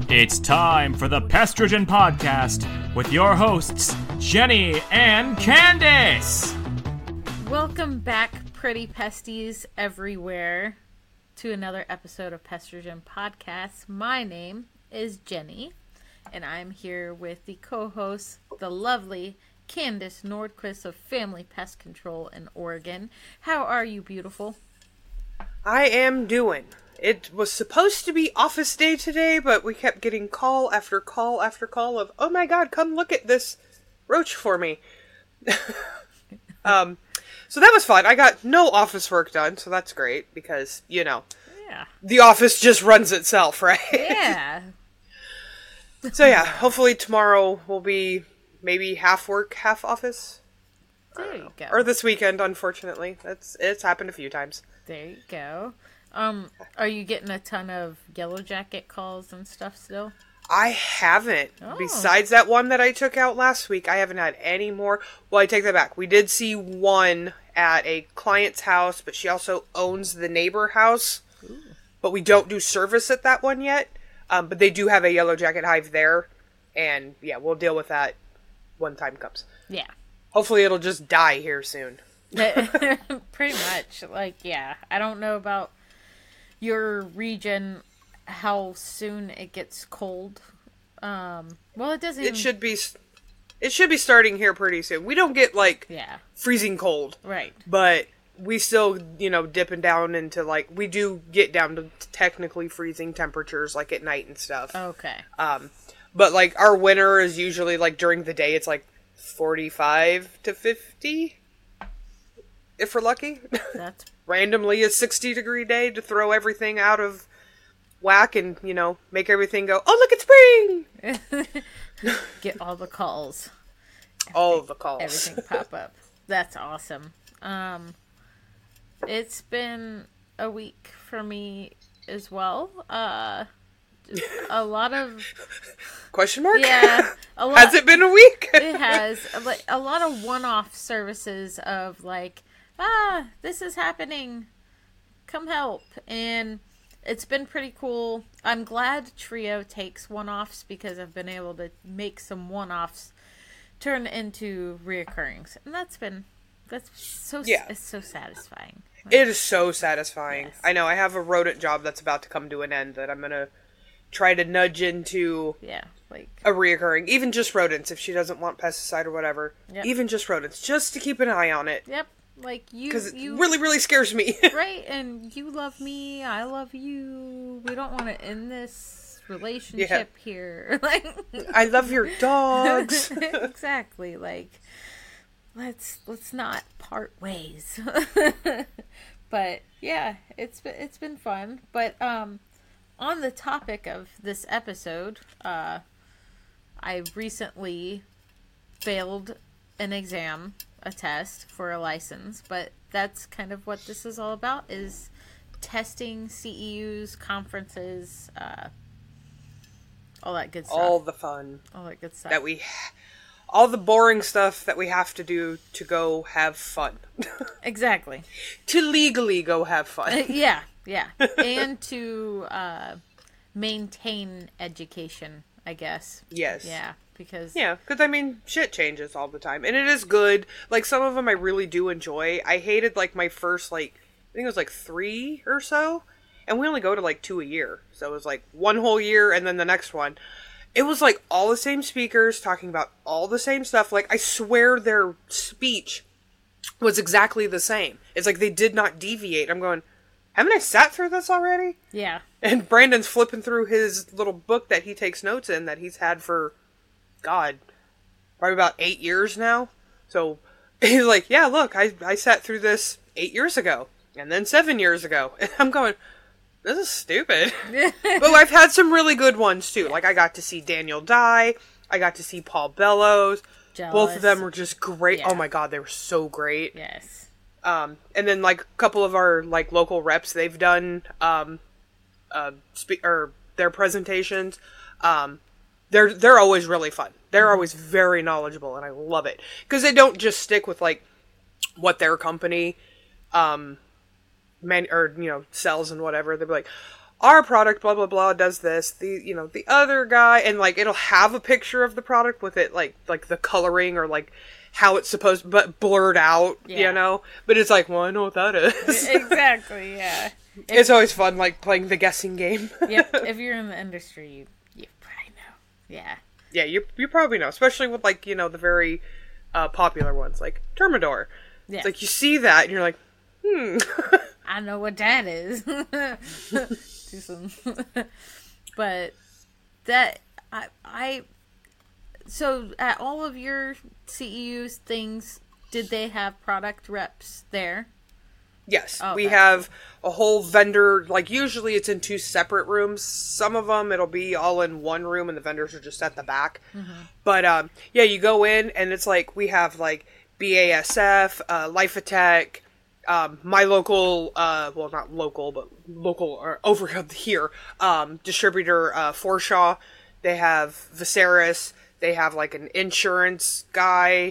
It's time for the Pestrogen Podcast with your hosts, Jenny and Candace. Welcome back, pretty pesties everywhere, to another episode of Pestrogen Podcast. My name is Jenny, and I'm here with the co-host, the lovely Candace Nordquist of Family Pest Control in Oregon. How are you, beautiful? I am doing. It was supposed to be office day today, but we kept getting call after call after call of, oh my god, come look at this roach for me. So that was fun. I got no office work done, so that's great, because, you know, the office just runs itself, right? Yeah. So yeah, hopefully tomorrow will be maybe half work, half office. There you go. Or this weekend, unfortunately. It's happened a few times. There you go. Are you getting a ton of Yellow Jacket calls and stuff still? I haven't. Oh. Besides that one that I took out last week, I haven't had any more. Well, I take that back. We did see one at a client's house, but she also owns the neighbor house. Ooh. But we don't do service at that one yet. But they do have a Yellow Jacket hive there. And yeah, we'll deal with that when time comes. Yeah. Hopefully it'll just die here soon. Pretty much. Like, yeah. I don't know about your region, how soon it gets cold. Well, it doesn't. It should be starting here pretty soon. We don't get freezing cold, right? But we still, dipping down into we do get down to technically freezing temperatures at night and stuff. Okay. But our winter is usually during the day it's 45 to 50, if we're lucky. That's randomly a 60-degree day to throw everything out of whack and, make everything go, oh, look, it's spring! Get all the calls. All the calls. Everything pop up. That's awesome. It's been a week for me as well. A lot of... Question mark? Yeah. Has it been a week? It has. A lot of one-off services of this is happening, come help. And it's been pretty cool. I'm glad Trio takes one-offs because I've been able to make some one-offs turn into reoccurrings. And it's so satisfying. It is so satisfying. Yes. I know, I have a rodent job that's about to come to an end that I'm going to try to nudge into a reoccurring. Even just rodents, if she doesn't want pesticide or whatever. Yep. Even just rodents, just to keep an eye on it. Yep. Because it really, really scares me. Right, and you love me, I love you. We don't want to end this relationship here. I love your dogs. Exactly. Let's not part ways. But yeah, it's been fun. But on the topic of this episode, I recently failed an exam, a test for a license, but that's kind of what this is all about, is testing, CEUs, conferences, all that good stuff. All the fun. All that good stuff. All the boring stuff that we have to do to go have fun. Exactly. To legally go have fun. Yeah. And to maintain education, I guess. Yes. Yeah. Because shit changes all the time. And it is good. Some of them I really do enjoy. I hated, my first, I think it was, 3 or so. And we only go to, 2 a year. So it was, one whole year and then the next one. It was, all the same speakers talking about all the same stuff. I swear their speech was exactly the same. It's they did not deviate. I'm going, haven't I sat through this already? Yeah. And Brandon's flipping through his little book that he takes notes in that he's had for... God, probably about 8 years now. So he's yeah, look, I sat through this 8 years ago and then 7 years ago. And I'm going, this is stupid. But I've had some really good ones too. I got to see Daniel Dye. I got to see Paul Bellows. Jealous. Both of them were just great. Yeah. Oh my God, they were so great. Yes. And then a couple of our local reps, they've done their presentations. They're always really fun. They're always very knowledgeable, and I love it. Because they don't just stick with, what their company, sells and whatever. They'll be our product, blah, blah, blah, does this. The other guy, and, like, it'll have a picture of the product with it, like the coloring or, like, how it's supposed, but blurred out, But it's like, well, I know what that is. Exactly, yeah. It's always fun, like, playing the guessing game. Yep, if you're in the industry, you probably know. Yeah. Yeah, you probably know, especially with, like, the very popular ones, like Termador. Yeah. It's like, you see that, and you're like, I know what that is. But that, so at all of your CEUs things, did they have product reps there? Yes, Oh, we okay. have a whole vendor, like, usually it's in 2 separate rooms. Some of them, it'll be all in one room, and the vendors are just at the back. Mm-hmm. But, yeah, you go in, and it's like, we have, like, BASF, Life Attack, my local, well, not local, but local, or over here, distributor, Forshaw. They have Viserys. They have, like, an insurance guy,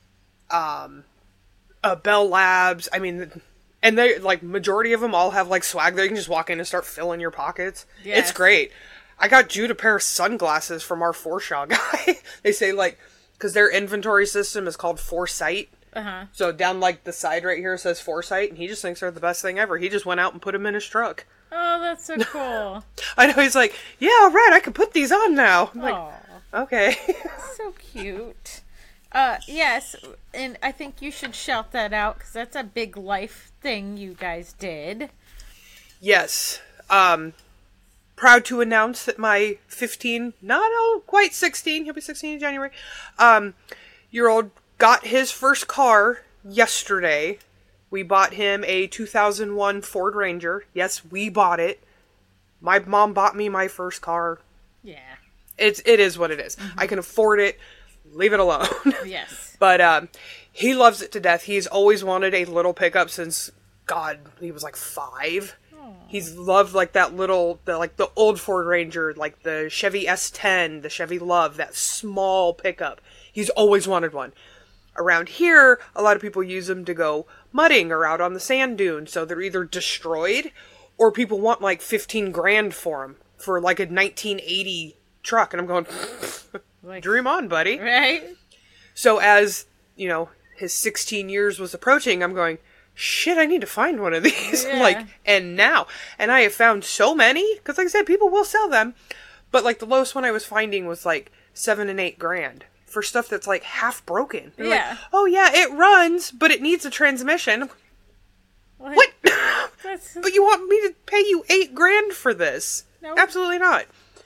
Bell Labs. I mean, and they, like, majority of them all have, like, swag there. You can just walk in and start filling your pockets. Yes. It's great. I got Jude a pair of sunglasses from our Forshaw guy. They say, like, because their inventory system is called Foresight. Uh-huh. So down, like, the side right here says Foresight, and he just thinks they're the best thing ever. He just went out and put them in his truck. Oh, that's so cool. I know, he's like, yeah, all right, I can put these on now. I'm like, Aw, okay. so cute. Yes, and I think you should shout that out, because that's a big life thing you guys did. Yes. Proud to announce that my 15, not quite 16, he'll be 16 in January, year old got his first car yesterday. We bought him a 2001 Ford Ranger. Yes, we bought it. My mom bought me my first car. Yeah. It is what it is. I can afford it. Leave it alone. Yes. But he loves it to death. He's always wanted a little pickup since, God, he was like 5. He's loved, like, that little, the old Ford Ranger, like the Chevy S10, the Chevy Love, that small pickup. He's always wanted one. Around here, a lot of people use them to go mudding or out on the sand dune, so they're either destroyed, or people want, like, 15 grand for them, for, like, a 1980 truck, and I'm going, Like, dream on, buddy. right? So as, his 16 years was approaching, I'm going, shit, I need to find one of these. Yeah. Like, and now. And I have found so many, because like I said, people will sell them. But, like, the lowest one I was finding was, like, 7 and 8 grand for stuff that's, like, half broken. They're Yeah. like, oh, yeah, it runs, but it needs a transmission. Like, What? That's, But you want me to pay you 8 grand for this? No. Absolutely not.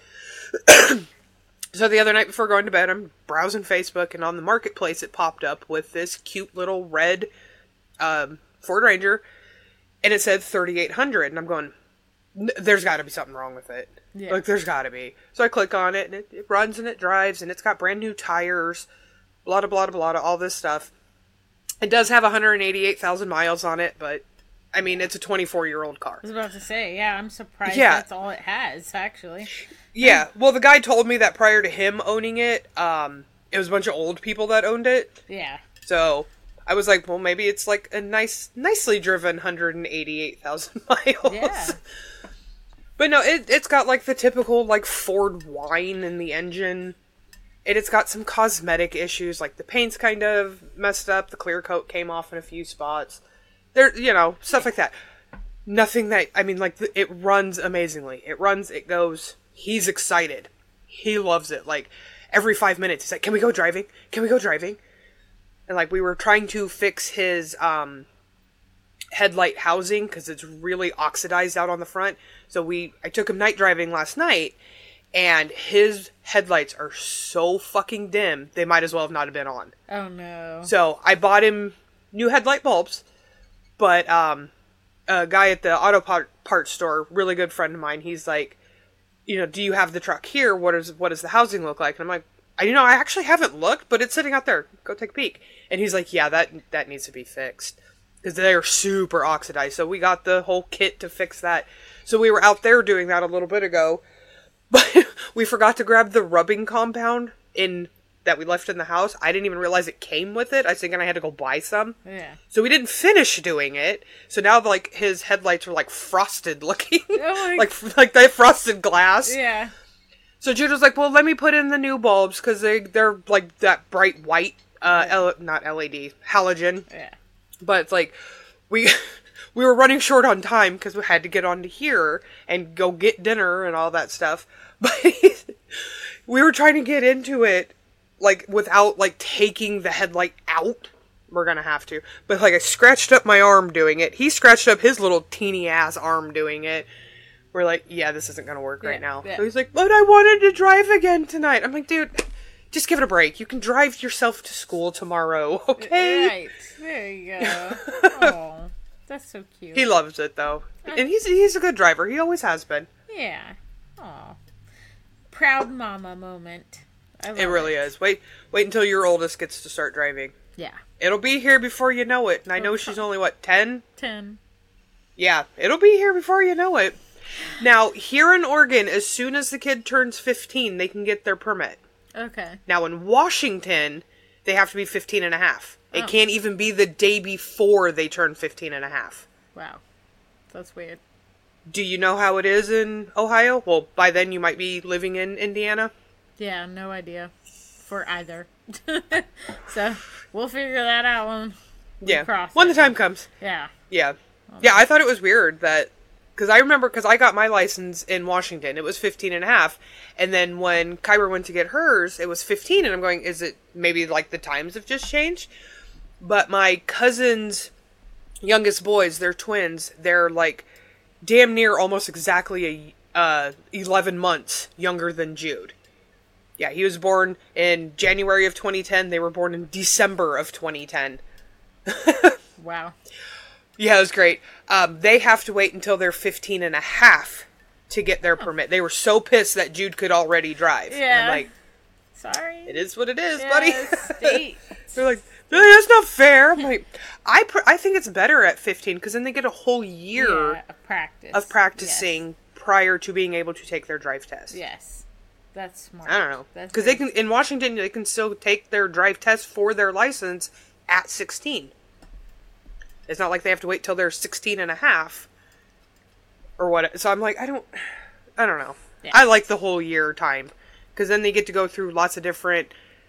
So the other night before going to bed, I'm browsing Facebook, and on the marketplace it popped up with this cute little red Ford Ranger, and it said 3,800, and I'm going, there's got to be something wrong with it. Yeah. Like, there's got to be. So I click on it, and it runs and it drives, and it's got brand new tires, blah, blah, blah, blah, all this stuff. It does have 188,000 miles on it, but, I mean, it's a 24-year-old car. I was about to say, yeah, I'm surprised Yeah. that's all it has, actually. Yeah, well, the guy told me that prior to him owning it, it was a bunch of old people that owned it. Yeah. So I was like, well, maybe it's like a nicely driven 188,000 miles. Yeah. But no, it's got like the typical like Ford whine in the engine. And it's got some cosmetic issues, like the paint's kind of messed up, the clear coat came off in a few spots. There, stuff like that. Nothing that, I mean, like, it runs amazingly. It runs, it goes. He's excited. He loves it. Like, every 5 minutes, he's like, can we go driving? Can we go driving? And, like, we were trying to fix his headlight housing because it's really oxidized out on the front. So I took him night driving last night, and his headlights are so fucking dim, they might as well have not have been on. Oh, no. So I bought him new headlight bulbs, but a guy at the auto parts store, really good friend of mine, he's like, do you have the truck here? What does the housing look like? And I'm like, I actually haven't looked, but it's sitting out there. Go take a peek. And he's like, yeah, that needs to be fixed. Because they're super oxidized. So we got the whole kit to fix that. So we were out there doing that a little bit ago. But we forgot to grab the rubbing compound in that we left in the house. I didn't even realize it came with it. I was thinking I had to go buy some. Yeah. So we didn't finish doing it. So now, like, his headlights are, like, frosted looking. Oh my... like that frosted glass. Yeah. So Jude was like, well, let me put in the new bulbs, because they're, like, that bright white, not LED, halogen. Yeah. But it's like, we were running short on time, because we had to get onto here, and go get dinner, and all that stuff. But we were trying to get into it, like, without, like, taking the headlight out. We're gonna have to. But, like, I scratched up my arm doing it. He scratched up his little teeny-ass arm doing it. We're like, yeah, this isn't gonna work right now. Yeah. So he's like, but I wanted to drive again tonight. I'm like, dude, just give it a break. You can drive yourself to school tomorrow, okay? Right. There you go. Oh, that's so cute. He loves it, though. And he's a good driver. He always has been. Yeah. Oh. Proud mama moment. It really is. Wait until your oldest gets to start driving. Yeah. It'll be here before you know it. And I know she's only, 10? 10. Yeah, it'll be here before you know it. Now, here in Oregon, as soon as the kid turns 15, they can get their permit. Okay. Now, in Washington, they have to be 15 and a half. It Oh. can't even be the day before they turn 15 and a half. Wow. That's weird. Do you know how it is in Ohio? Well, by then you might be living in Indiana. Yeah, no idea. For either. So, we'll figure that out when we cross when it. the time comes. Yeah. Yeah. Yeah, I thought it was weird that... Because I remember, because I got my license in Washington, it was 15 and a half. And then when Kyra went to get hers, it was 15. And I'm going, is it maybe like the times have just changed? But my cousin's youngest boys, they're twins, they're like damn near almost exactly 11 months younger than Jude. Yeah, he was born in January of 2010. They were born in December of 2010. Wow. Yeah, it was great. They have to wait until they're 15 and a half to get their permit. They were so pissed that Jude could already drive. Yeah. And I'm like, Sorry. it is what it is, Yes, buddy. state. They're like, that's not fair. I'm like, I think it's better at 15 because then they get a whole year Yeah, of practice. of practicing prior to being able to take their drive test. Yes. That's smart. I don't know. That's Because they very- can, in Washington, they can still take their drive test for their license at 16. It's not like they have to wait till they're 16 and a half or what. So I'm like, I don't know. Yeah. I like the whole year time because then they get to go through lots of different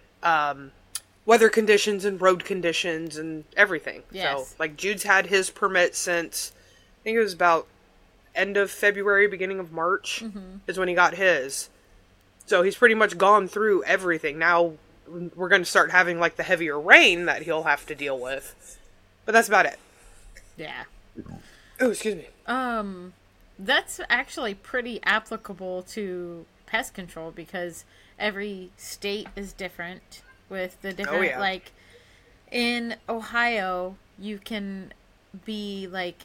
weather conditions and road conditions and everything. Yes. So like Jude's had his permit since I think it was about end of February, beginning of March is when he got his. So he's pretty much gone through everything. Now we're going to start having like the heavier rain that he'll have to deal with. But that's about it. Yeah. Oh, excuse me. That's actually pretty applicable to pest control because every state is different with the different, yeah. like, in Ohio, you can be, like,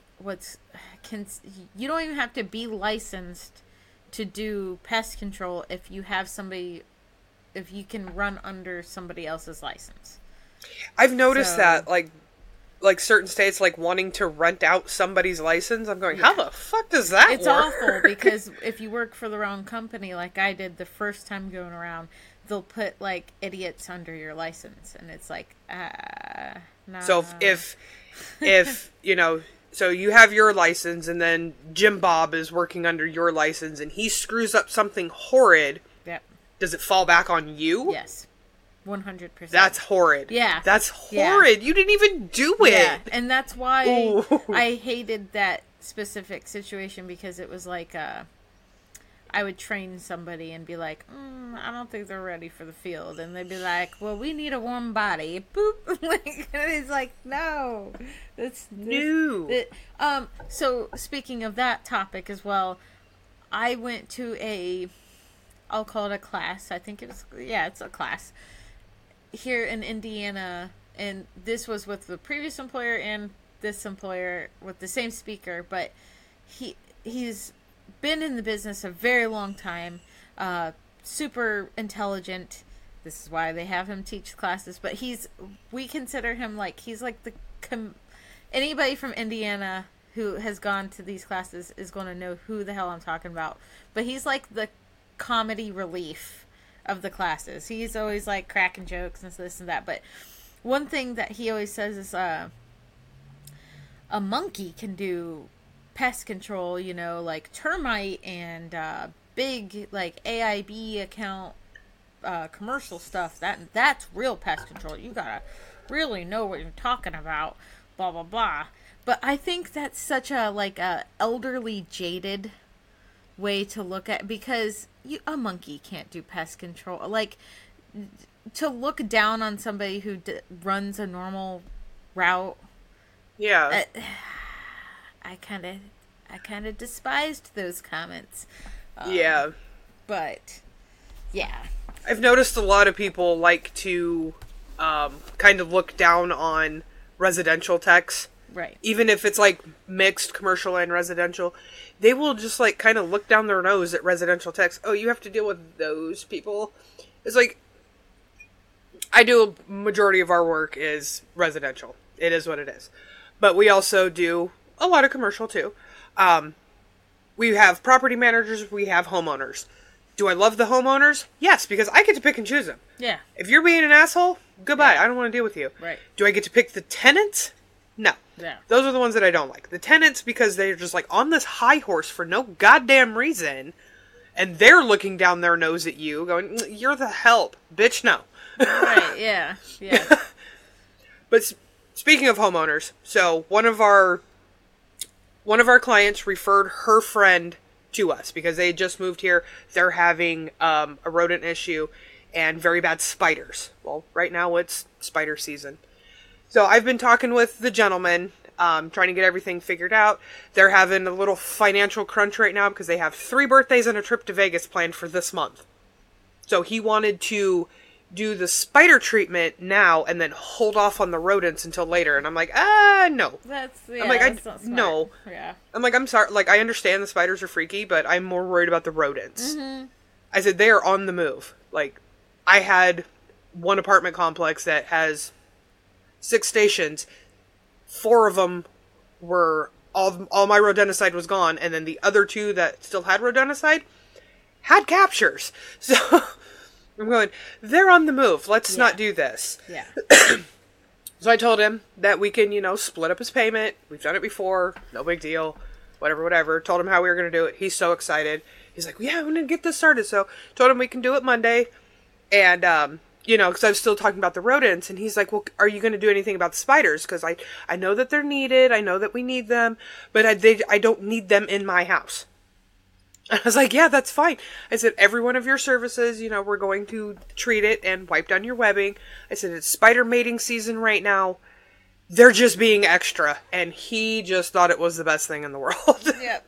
you don't even have to be licensed to do pest control if you have somebody, if you can run under somebody else's license. I've noticed So- that, like certain states, like, wanting to rent out somebody's license. I'm going, how the fuck does that It's work? awful because if you work for the wrong company, like I did the first time going around, they'll put like idiots under your license, and it's like, nah. So if you know, so you have your license, and then Jim Bob is working under your license, and he screws up something horrid, Yep. does it fall back on you? Yes. 100%. That's horrid. Yeah. That's Yeah. horrid. You didn't even do it. Yeah, and that's why Ooh. I hated that specific situation because it was like, I would train somebody and be like, I don't think they're ready for the field. And they'd be like, well, we need a warm body. Boop. Like, and it's like, no. No. So, speaking of that topic as well, I went to I'll call it a class. I think it's a class here in Indiana. And this was with the previous employer and this employer with the same speaker. But he's been in the business a very long time, super intelligent. This is why they have him teach classes, but we consider him like, he's like anybody from Indiana who has gone to these classes is going to know who the hell I'm talking about, but he's like the comedy relief of the classes. He's always like cracking jokes and this and that. But one thing that he always says is a monkey can do pest control, you know, like termite and big like AIB account commercial stuff. That's real pest control. You gotta really know what you're talking about. Blah blah blah. But I think that's such a elderly, jaded way to look at, because a monkey can't do pest control. Like, to look down on somebody who runs a normal route. Yeah. I kind of despised those comments. Yeah. But yeah, I've noticed a lot of people like to kind of look down on residential techs. right. Even if it's like mixed commercial and residential, they will just like kind of look down their nose at residential techs. Oh, you have to deal with those people. It's like, I do a majority of our work is residential. It is what it is. But we also do a lot of commercial too. We have property managers, we have homeowners. Do I love the homeowners? Yes, because I get to pick and choose them. Yeah. If you're being an asshole, goodbye. Yeah. I don't want to deal with you. Right. Do I get to pick the tenants? No. Yeah. Those are the ones that I don't like. The tenants, because they're just like on this high horse for no goddamn reason, and they're looking down their nose at you, going, "You're the help, bitch." No. Right. Yeah. Yeah. But speaking of homeowners, so one of our clients referred her friend to us because they just moved here. They're having a rodent issue and very bad spiders. Well, right now it's spider season. So I've been talking with the gentleman, trying to get everything figured out. They're having a little financial crunch right now because they have 3 birthdays and a trip to Vegas planned for this month. So he wanted to do the spider treatment now and then hold off on the rodents until later. And I'm like, no. That's that's not smart. No. Yeah. I'm like, I'm sorry. Like, I understand the spiders are freaky, but I'm more worried about the rodents. Mm-hmm. I said, they are on the move. Like, I had one apartment complex that has 6 stations. 4 of them were, all my rodenticide was gone. And then the other 2 that still had rodenticide had captures. So I'm going, they're on the move. Let's not do this. Yeah. So I told him that we can, split up his payment. We've done it before. No big deal. Whatever. Told him how we were going to do it. He's so excited. He's like, yeah, I'm going to get this started. So told him we can do it Monday. And, because I was still talking about the rodents. And he's like, well, are you going to do anything about the spiders? Because I know that they're needed. I know that we need them. But I don't need them in my house. I was like, yeah, that's fine. I said, every one of your services, we're going to treat it and wipe down your webbing. I said, it's spider mating season right now. They're just being extra. And he just thought it was the best thing in the world. Yep.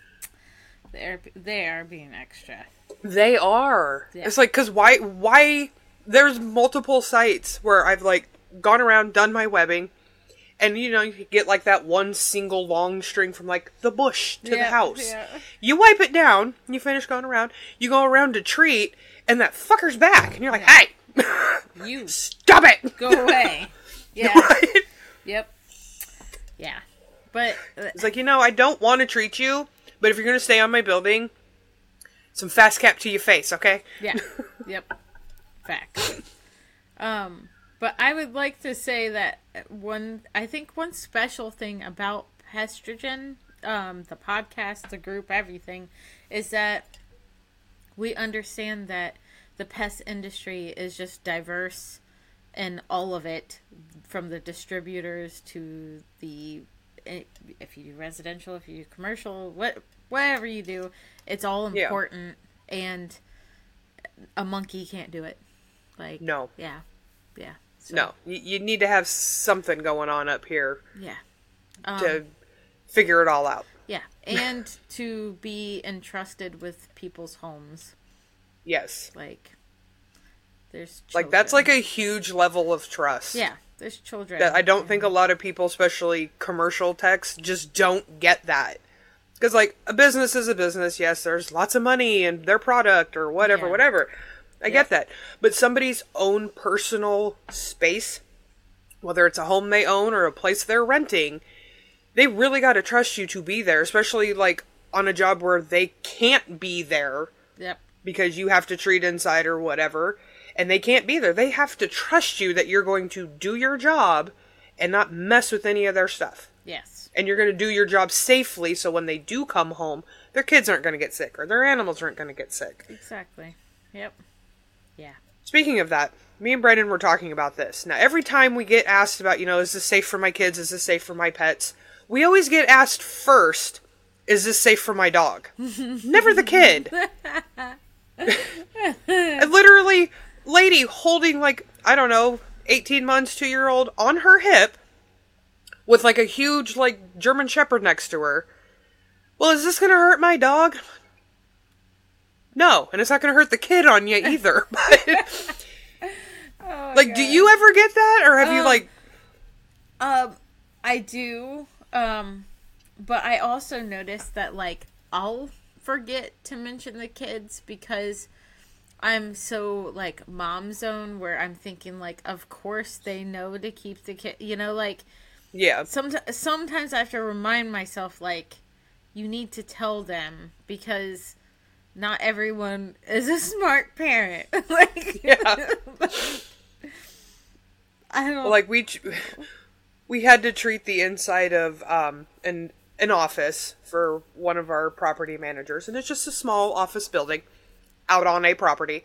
They are being extra. They are. Yeah. It's like, because why, there's multiple sites where I've like gone around, done my webbing. And, you get, like, that one single long string from, like, the bush to the house. Yeah. You wipe it down, you finish going around, you go around to treat, and that fucker's back. And you're like, hey! You stop it! Go away. Yeah. Right? Yep. Yeah. But It's like, I don't want to treat you, but if you're going to stay on my building, some fast cap to your face, okay? yeah. Yep. Facts. But I would like to say that one special thing about Pestrogen, the podcast, the group, everything, is that we understand that the pest industry is just diverse in all of it, from the distributors to if you do residential, if you do commercial, whatever you do, it's all important, and a monkey can't do it. Like, no. Yeah. Yeah. So, No. You need to have something going on up here yeah. to figure it all out. Yeah. And to be entrusted with people's homes. Yes. Like, there's children. Like, that's like a huge level of trust. Yeah. There's children. That I don't think a lot of people, especially commercial techs, just don't get that. Because, like, a business is a business. Yes, there's lots of money in their product or whatever. I get that. But somebody's own personal space, whether it's a home they own or a place they're renting, they really got to trust you to be there, especially, like, on a job where they can't be there. Yep. because you have to treat inside or whatever, and they can't be there. They have to trust you that you're going to do your job and not mess with any of their stuff. Yes. And you're going to do your job safely, so when they do come home, their kids aren't going to get sick, or their animals aren't going to get sick. Exactly. Yep. Yeah. Speaking of that, me and Brendan were talking about this. Now, every time we get asked about, is this safe for my kids? Is this safe for my pets? We always get asked first, is this safe for my dog? Never the kid. And literally, lady holding 18 months, 2-year-old on her hip with a huge German Shepherd next to her. Well, is this going to hurt my dog? No, and it's not going to hurt the kid on you either. But, do you ever get that, or have you I do, but I also noticed that I'll forget to mention the kids because I'm so mom zone where I'm thinking of course they know to keep the kid, yeah. Sometimes I have to remind myself you need to tell them because not everyone is a smart parent. Yeah. I don't we had to treat the inside of an office for one of our property managers, and it's just a small office building out on a property.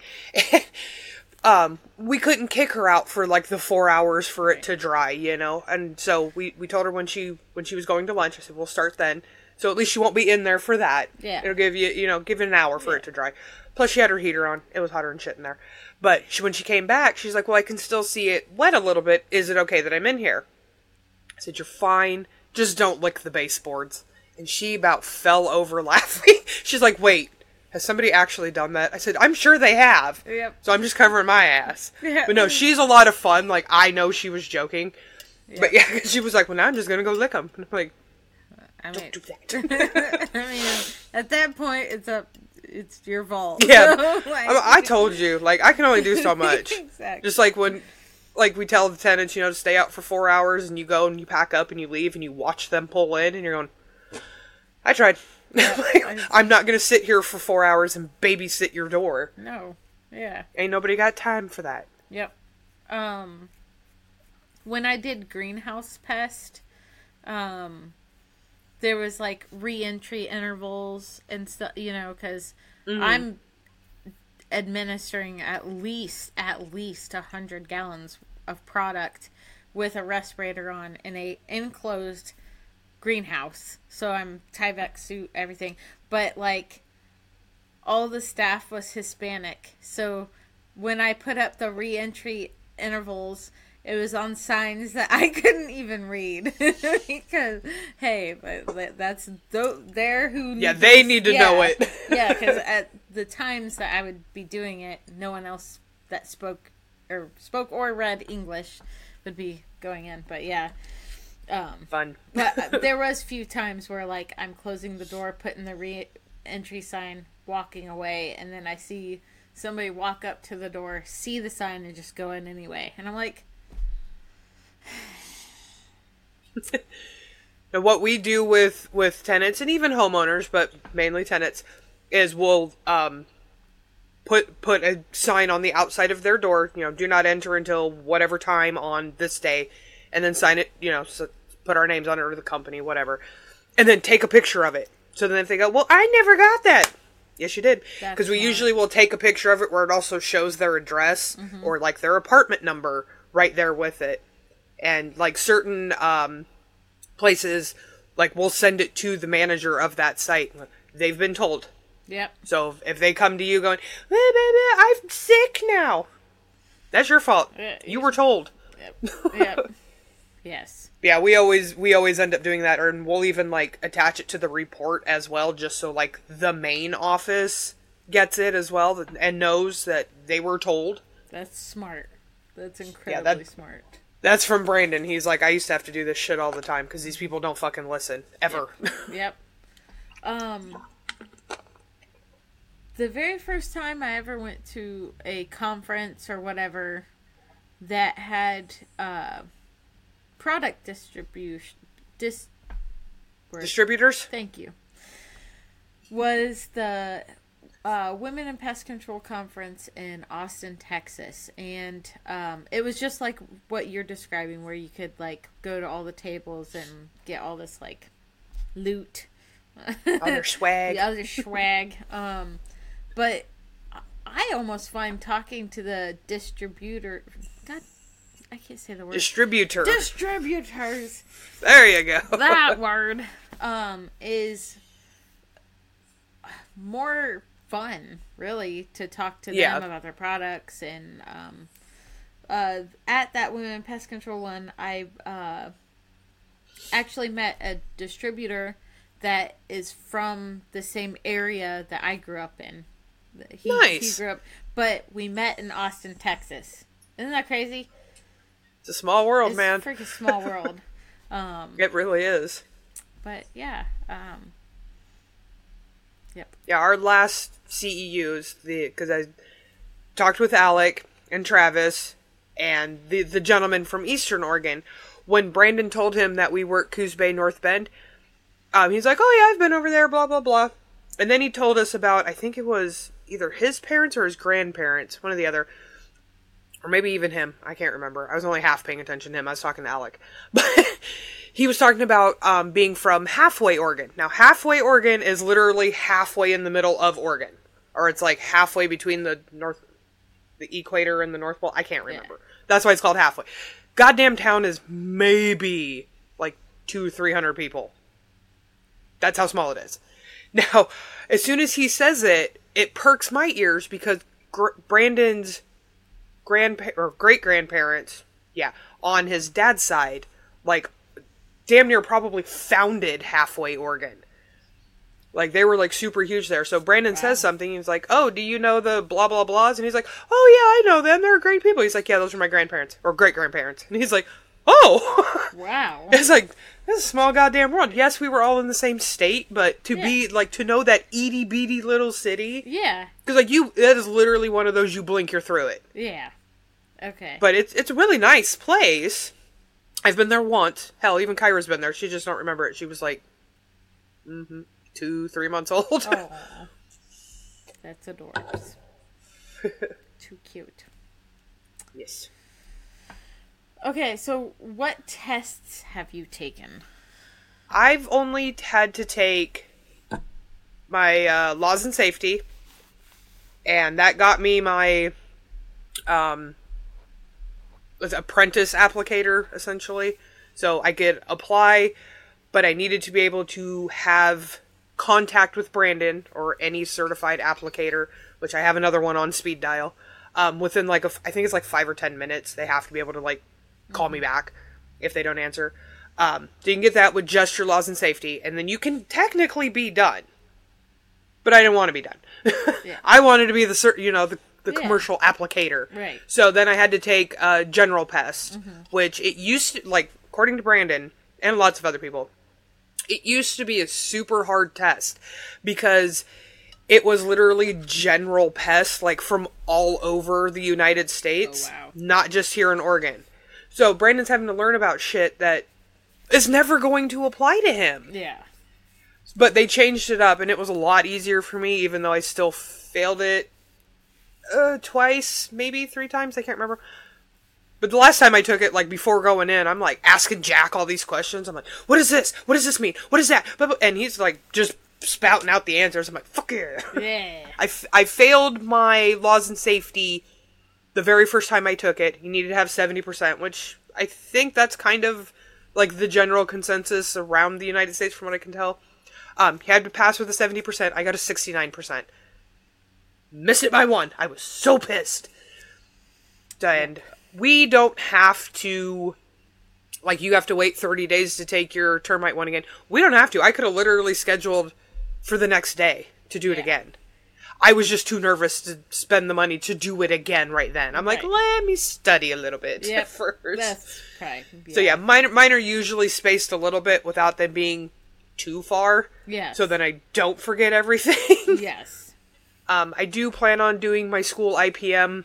We couldn't kick her out for the 4 hours for it to dry, and so we told her when she was going to lunch, I said, we'll start then, so at least she won't be in there for that. Yeah. It'll give you give it an hour for it to dry. Plus she had her heater on. It was hotter than shit in there. But when she came back, she's like, well, I can still see it wet a little bit. Is it okay that I'm in here? I said, you're fine. Just don't lick the baseboards. And she about fell over laughing. She's like, wait, has somebody actually done that? I said, I'm sure they have. Yep. So I'm just covering my ass. Yeah. But no, she's a lot of fun. I know she was joking. Yep. But yeah, she was like, well, now I'm just going to go lick them. And I'm like, don't do that. I mean, at that point, it's your fault. Yeah. I told you, I can only do so much. Exactly. Just when, we tell the tenants, to stay out for 4 hours, and you go and you pack up and you leave and you watch them pull in, and you're going, I tried. Yeah, I'm not going to sit here for 4 hours and babysit your door. No. Yeah. Ain't nobody got time for that. Yep. When I did Greenhouse Pest, there was re-entry intervals and stuff, because I'm administering at least 100 gallons of product with a respirator on in a enclosed greenhouse. So I'm Tyvek suit, everything. But all the staff was Hispanic. So when I put up the re-entry intervals, it was on signs that I couldn't even read. Because, hey, but that's they're who... Yeah, they need to know it. Yeah, because at the times that I would be doing it, no one else that spoke or read English would be going in. But yeah. Fun. But there was few times where I'm closing the door, putting the re-entry sign, walking away, and then I see somebody walk up to the door, see the sign, and just go in anyway. And I'm like... Now, what we do with tenants and even homeowners, but mainly tenants, is we'll put a sign on the outside of their door, do not enter until whatever time on this day, and then sign it, so put our names on it or the company, whatever, and then take a picture of it. So then if they go, well, I never got that. Yes, you did. Because we usually will take a picture of it where it also shows their address or their apartment number right there with it. And certain places, we'll send it to the manager of that site. They've been told. Yep. So if they come to you going, I'm sick now, that's your fault. You were told. Yep. Yes. Yeah, we always end up doing that, and we'll even attach it to the report as well, just so the main office gets it as well and knows that they were told. That's smart. That's incredibly smart. That's from Brandon. He's like, I used to have to do this shit all the time because these people don't fucking listen ever. Yep. The very first time I ever went to a conference or whatever that had product distributors. Thank you. Was the Women in Pest Control Conference in Austin, Texas. And it was just like what you're describing, where you could like go to all the tables and get all this like loot. Other swag. The other swag. But I almost find talking to the distributor... God, I can't say the word. Distributors. There you go. That word is more fun, really, to talk to them about their products. And at that Women in Pest Control one, I actually met a distributor that is from the same area that I grew up in. Nice. He grew up, but we met in Austin, Texas. Isn't that crazy? It's a small world, man. It's a freaking small world. It really is. But yeah, yep. Yeah, our last CEUs, because I talked with Alec and Travis and the gentleman from Eastern Oregon. When Brandon told him that we work Coos Bay, North Bend, he's like, "Oh yeah, I've been over there, blah blah blah." And then he told us about, I think it was either his parents or his grandparents, one or the other. Or maybe even him. I can't remember. I was only half paying attention to him. I was talking to Alec. But he was talking about being from Halfway, Oregon. Now, Halfway, Oregon is literally halfway in the middle of Oregon. Or it's like halfway between the equator and the North Pole. I can't remember. Yeah. That's why it's called Halfway. Goddamn town is maybe like 200-300 people. That's how small it is. Now, as soon as he says it, it perks my ears because Brandon's great-grandparents, on his dad's side, like, damn near probably founded Halfway, Oregon. Like, they were, like, super huge there. So Brandon says something, he's like, "Oh, do you know the blah, blah, blahs?" And he's like, "Oh, yeah, I know them. They're great people." He's like, "Yeah, those are my grandparents, or great-grandparents." And he's like, "Oh!" Wow. It's like, this is a small goddamn world. Yes, we were all in the same state, but to be, like, to know that itty-bitty little city. Yeah. Because, like, that is literally one of those you blink, you're through it. Yeah. Okay. But it's a really nice place. I've been there once. Hell, even Kyra's been there. She just don't remember it. She was like, 2-3 months old. Oh, that's adorable. Too cute. Yes. Okay, so what tests have you taken? I've only had to take my laws and safety, and that got me my apprentice applicator, essentially. So I could apply, but I needed to be able to have contact with Brandon or any certified applicator, which I have another one on speed dial, within like, I think it's like 5 or 10 minutes. They have to be able to like call me back if they don't answer. So you can get that with just your laws and safety, and then you can technically be done. But I didn't want to be done. Yeah. I wanted to be the commercial applicator. Right. So then I had to take general pest, which it used to, like, according to Brandon and lots of other people, it used to be a super hard test because it was literally general pest, like, from all over the United States. Oh, wow. Not just here in Oregon. So Brandon's having to learn about shit that is never going to apply to him. Yeah. But they changed it up, and it was a lot easier for me, even though I still failed it twice, maybe 3 times, I can't remember. But the last time I took it, like, before going in, I'm, like, asking Jack all these questions. I'm like, what is this? What does this mean? What is that? And he's, like, just spouting out the answers. I'm like, fuck yeah. Yeah. I failed my laws and safety the very first time I took it. You needed to have 70%, which I think that's kind of, like, the general consensus around the United States, from what I can tell. You had to pass with a 70%. I got a 69%. Missed it by 1. I was so pissed. And we don't have to, like, you have to wait 30 days to take your termite one again. We don't have to. I could have literally scheduled for the next day to do it again. I was just too nervous to spend the money to do it again right then. I'm like, let me study a little bit first. That's right. Yeah. So yeah, mine are usually spaced a little bit without them being too far. Yeah. So then I don't forget everything. Yes. I do plan on doing my school IPM,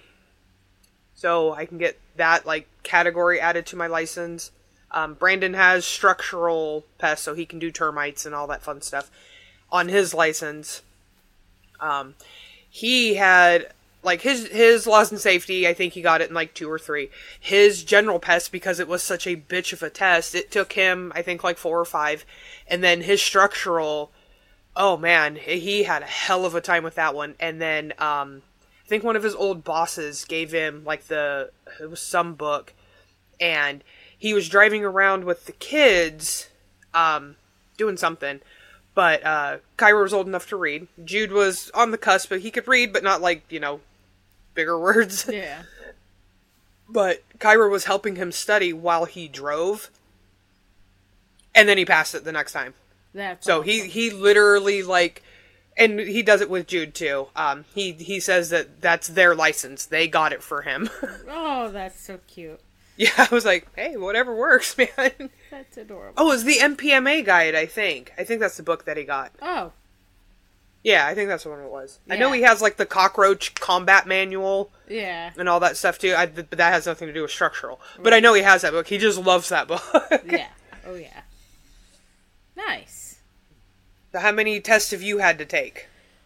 so I can get that, like, category added to my license. Brandon has structural pests, so he can do termites and all that fun stuff on his license. he had like his laws and safety, I think he got it in like 2 or 3. His general pest, because it was such a bitch of a test, it took him, I think, like 4 or 5. And then his structural, oh man, he had a hell of a time with that one. And then I think one of his old bosses gave him like it was some book, and he was driving around with the kids doing something. But Kyra was old enough to read. Jude was on the cusp, but he could read, but not like, bigger words. Yeah. But Kyra was helping him study while he drove. And then he passed it the next time. That's so awesome. he literally like, and he does it with Jude too. He says that's their license. They got it for him. Oh, that's so cute. Yeah, I was like, hey, whatever works, man. That's adorable. Oh, it's the MPMA guide, I think. I think that's the book that he got. Oh. Yeah, I think that's what it was. Yeah. I know he has, like, the cockroach combat manual. Yeah. And all that stuff, too. But that has nothing to do with structural. Right. But I know he has that book. He just loves that book. Yeah. Oh, yeah. Nice. So how many tests have you had to take?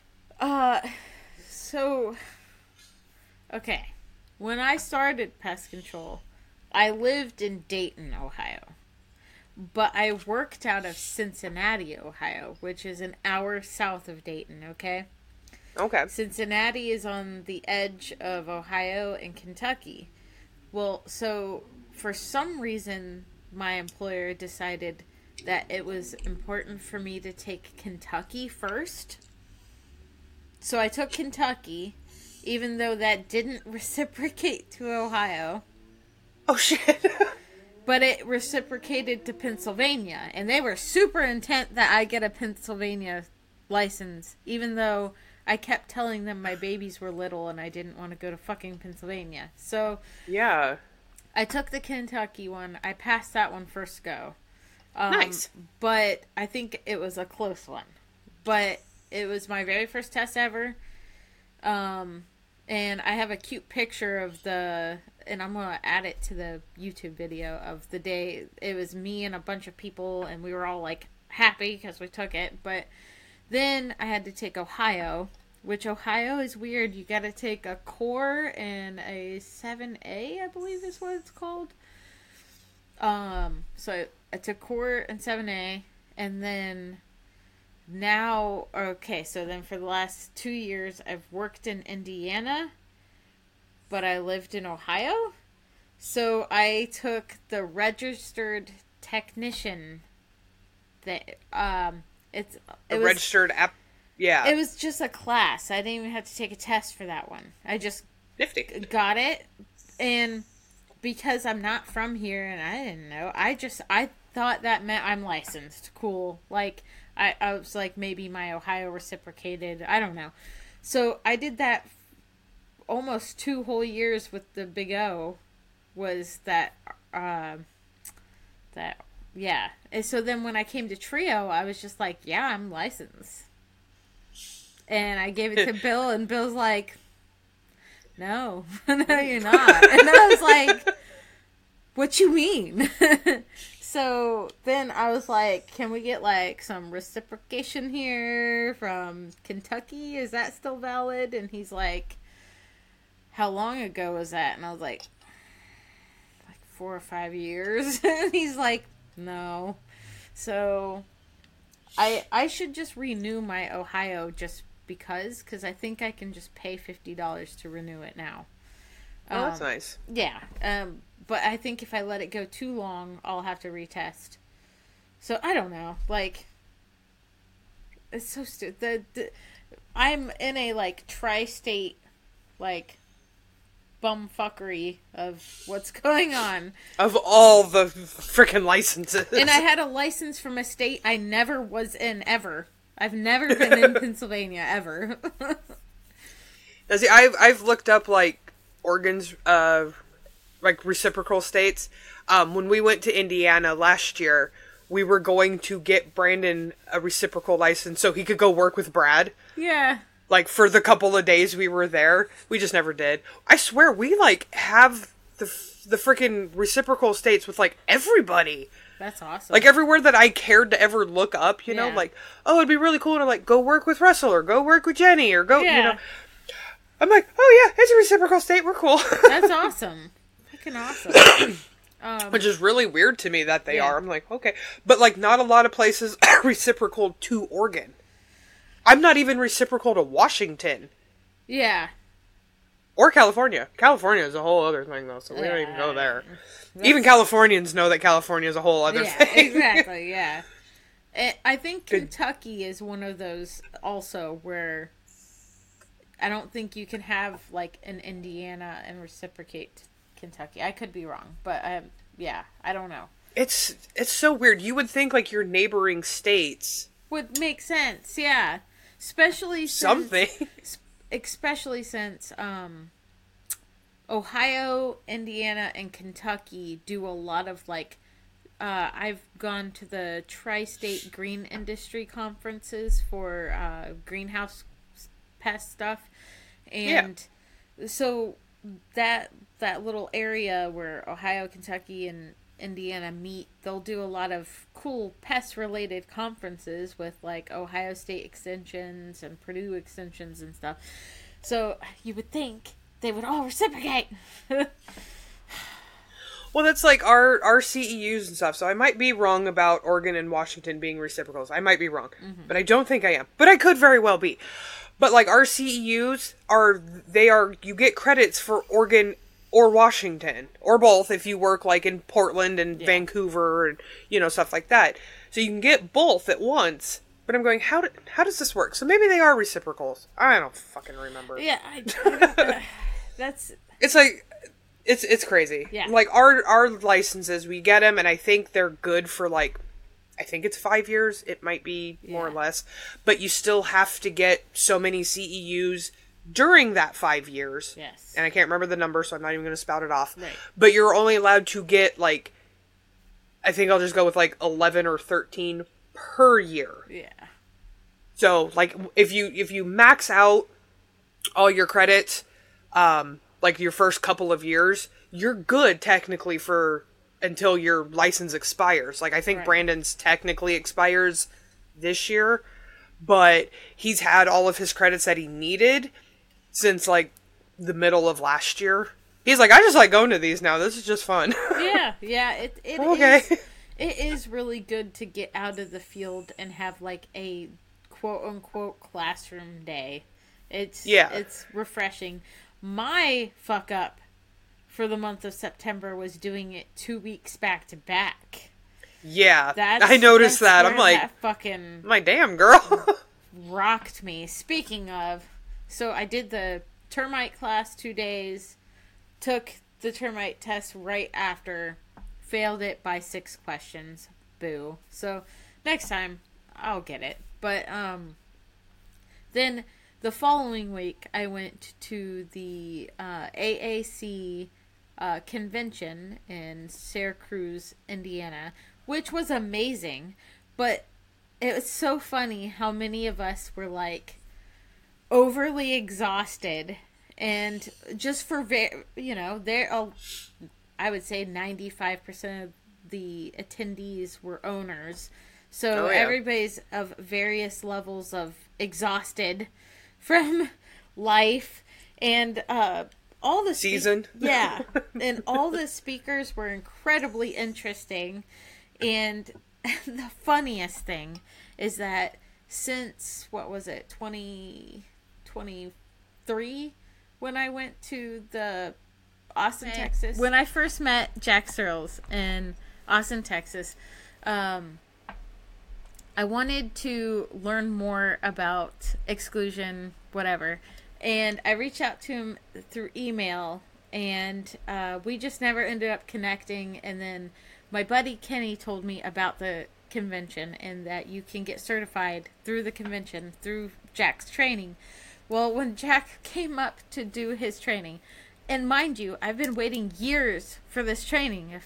So... Okay. When I started pest control, I lived in Dayton, Ohio. But I worked out of Cincinnati, Ohio, which is an hour south of Dayton, okay? Okay. Cincinnati is on the edge of Ohio and Kentucky. Well, so for some reason, my employer decided that it was important for me to take Kentucky first. So I took Kentucky, even though that didn't reciprocate to Ohio. Oh, shit. But it reciprocated to Pennsylvania, and they were super intent that I get a Pennsylvania license, even though I kept telling them my babies were little and I didn't want to go to fucking Pennsylvania. So, yeah. I took the Kentucky one. I passed that one first go. Nice. But I think it was a close one. But it was my very first test ever. And I have a cute picture of and I'm going to add it to the YouTube video of the day. It was me and a bunch of people, and we were all, like, happy because we took it. But then I had to take Ohio, which Ohio is weird. You got to take a core and a 7A, I believe is what it's called. So I took core and 7A, and then now, okay, so then for the last 2 years, I've worked in Indiana, but I lived in Ohio. So I took the registered technician. Registered app. Yeah. It was just a class. I didn't even have to take a test for that one. I just Nifty. got it. And because I'm not from here and I didn't know, I thought that meant I'm licensed. Cool. Like, I was like, maybe my Ohio reciprocated. I don't know. So I did that almost 2 whole years with the Big O. Was that, yeah. And so then when I came to Trio, I was just like, yeah, I'm licensed. And I gave it to Bill, and Bill's like, no, no, you're not. And I was like, what you mean? So then I was like, can we get like some reciprocation here from Kentucky? Is that still valid? And he's like, how long ago was that? And I was like 4 or 5 years. And he's like, no. So I should just renew my Ohio just because I think I can just pay $50 to renew it now. Oh, that's nice. Yeah. But I think if I let it go too long, I'll have to retest. So I don't know. Like, it's so stupid. I'm in a like tri-state like bumfuckery of what's going on. Of all the freaking licenses. And I had a license from a state I never was in ever. I've never been in Pennsylvania ever. Now, see, I've looked up like organs, like reciprocal states. When we went to Indiana last year, we were going to get Brandon a reciprocal license so he could go work with Brad. Yeah. Like, for the couple of days we were there. We just never did. I swear, we, like, have the freaking reciprocal states with, like, everybody. That's awesome. Like, everywhere that I cared to ever look up, you know? Yeah. Like, oh, it'd be really cool to, like, go work with Russell, or go work with Jenny, or go, Yeah. you know? I'm like, oh yeah, it's a reciprocal state. We're cool. That's awesome. Fucking awesome. Which is really weird to me that they Yeah. are. I'm like, okay. But, like, not a lot of places are reciprocal to Oregon. I'm not even reciprocal to Washington. Yeah. Or California. California is a whole other thing, though, so we don't even go there. Even Californians know that California is a whole other thing. Exactly, yeah. I think Kentucky is one of those also where I don't think you can have, like, an Indiana and reciprocate Kentucky. I could be wrong, but, I don't know. It's so weird. You would think, like, your neighboring states... Would make sense, yeah. Especially since Ohio, Indiana, and Kentucky do a lot of, like, I've gone to the Tri-State Green Industry Conferences for greenhouse pest stuff. And so that little area where Ohio, Kentucky, and Indiana meet, they'll do a lot of cool pest-related conferences with, like, Ohio State extensions and Purdue extensions and stuff. So you would think they would all reciprocate. Well, that's like our CEUs and stuff, so I might be wrong about Oregon and Washington being reciprocals. I might be wrong, but I don't think I am. But I could very well be. But, like, our CEUs you get credits for Oregon or Washington, or both if you work, like, in Portland and Vancouver and, you know, stuff like that. So you can get both at once. But I'm going, how does this work? So maybe they are reciprocals. I don't fucking remember. Yeah, I don't, that's... It's like... It's crazy. Yeah. Like, our licenses, we get them, and I think they're good for, like, I think it's 5 years. It might be more or less. But you still have to get so many CEUs during that 5 years. Yes. And I can't remember the number, so I'm not even going to spout it off. Right. But you're only allowed to get, like, I think I'll just go with, like, 11 or 13 per year. Yeah. So, like, if you max out all your credits, like, your first couple of years, you're good, technically, until your license expires. Like, I think Brandon's technically expires this year, but he's had all of his credits that he needed since, like, the middle of last year. He's like, I just like going to these now. This is just fun. Yeah, it Okay. it is really good to get out of the field and have, like, a quote-unquote classroom day. It's refreshing. My fuck up for the month of September was doing it 2 weeks back to back. Yeah, I noticed that. I'm like, that fucking my damn girl. rocked me. Speaking of, so I did the termite class 2 days, took the termite test right after, failed it by 6 questions. Boo. So next time I'll get it. But then the following week I went to the AAC convention in Syracuse, Indiana, which was amazing. But it was so funny how many of us were, like, overly exhausted, and just for I would say 95% of the attendees were owners, so everybody's of various levels of exhausted from life, and all the season. And all the speakers were incredibly interesting. And the funniest thing is that since, what was it, 2023, when I went to the Austin, Texas. When I first met Jack Searles in Austin, Texas, I wanted to learn more about exclusion, whatever. And I reached out to him through email, and we just never ended up connecting. And then my buddy Kenny told me about the convention and that you can get certified through the convention, through Jack's training. Well, when Jack came up to do his training, and mind you, I've been waiting years for this training,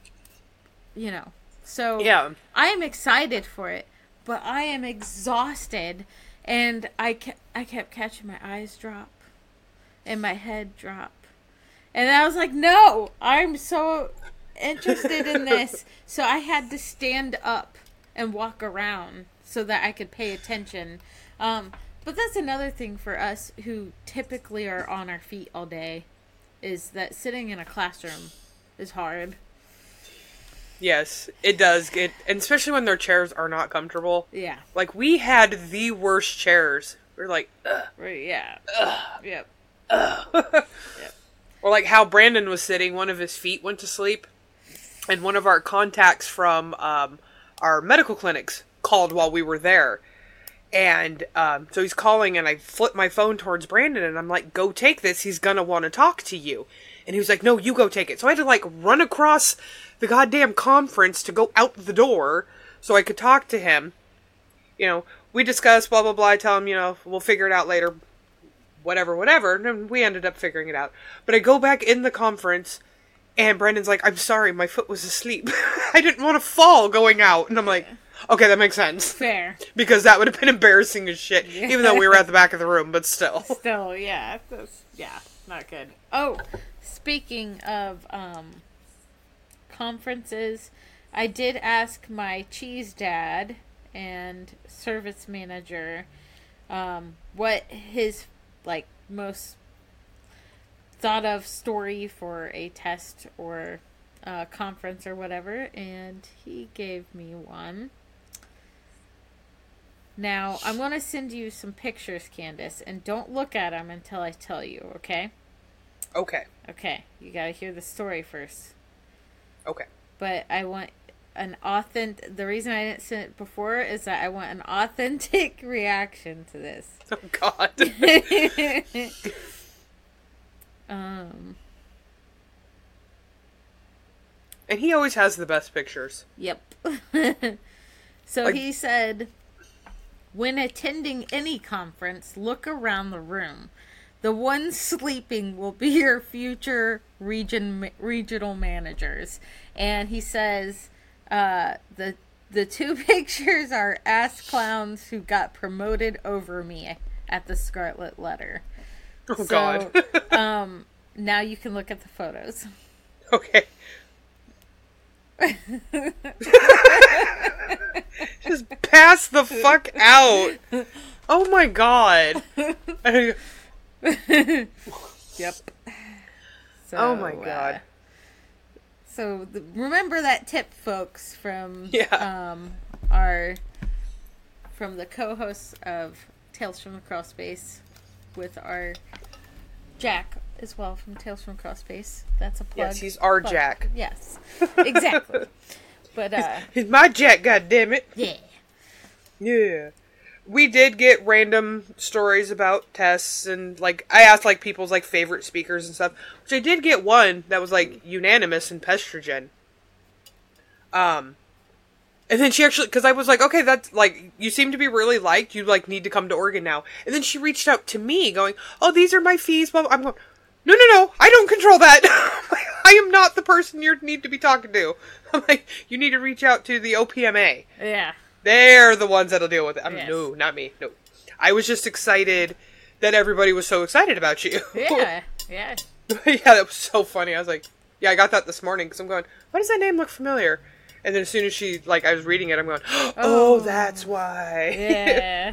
so I am excited for it, but I am exhausted, and I kept catching my eyes drop and my head drop, and I was like, no, I'm so interested in this. So I had to stand up and walk around so that I could pay attention. But But that's another thing for us who typically are on our feet all day, is that sitting in a classroom is hard. Yes, it does get, and especially when their chairs are not comfortable. Yeah. Like, we had the worst chairs. We're like, ugh. Right, yeah. Ugh. Yep. Ugh. Yep. Or like how Brandon was sitting, one of his feet went to sleep, and one of our contacts from our medical clinics called while we were there. And so he's calling, and I flip my phone towards Brandon, and I'm like, go take this, he's gonna want to talk to you. And he was like, no, you go take it. So I had to, like, run across the goddamn conference to go out the door so I could talk to him. You know, we discussed, blah, blah, blah. I tell him, you know, we'll figure it out later. Whatever. And we ended up figuring it out. But I go back in the conference, and Brandon's like, I'm sorry, my foot was asleep. I didn't want to fall going out. And I'm like, okay, that makes sense. Fair. Because that would have been embarrassing as shit, even though we were at the back of the room, but still. Still, yeah. Yeah, not good. Oh, speaking of conferences, I did ask my cheese dad and service manager what his, like, most thought of story for a test or conference or whatever, and he gave me one. Now, I'm going to send you some pictures, Candace, and don't look at them until I tell you, okay? Okay. Okay, you got to hear the story first. Okay. But I want an authentic... The reason I didn't send it before is that I want an authentic reaction to this. Oh, God. And he always has the best pictures. Yep. So he said, when attending any conference, look around the room. The ones sleeping will be your future regional managers. And he says, the two pictures are ass clowns who got promoted over me at the Scarlet Letter. Oh, God. Now you can look at the photos. Okay. Just pass the fuck out. Oh my God. Yep. So, oh my God. Remember that tip, folks, from from the co-hosts of Tales from the Crawl Space with our Jack as well from Tales from Crawl Space. That's a plug. Yes, he's our Jack. Yes, exactly. But he's my Jack, goddammit. Yeah. Yeah. We did get random stories about tests, and, like, I asked, like, people's, like, favorite speakers and stuff, which I did get one that was, like, unanimous in Pestrogen. And then she actually, because I was like, okay, that's, like, you seem to be really liked, you, like, need to come to Oregon now. And then she reached out to me, going, oh, these are my fees, blah, blah. I'm going, no, I don't control that. I am not the person you need to be talking to. I'm like, you need to reach out to the OPMA. Yeah. They're the ones that'll deal with it. Yes. No, not me. No. I was just excited that everybody was so excited about you. Yeah. Yeah, that was so funny. I was like, yeah, I got that this morning because I'm going, why does that name look familiar? And then as soon as she, like, I was reading it, I'm going, oh, that's why. Yeah.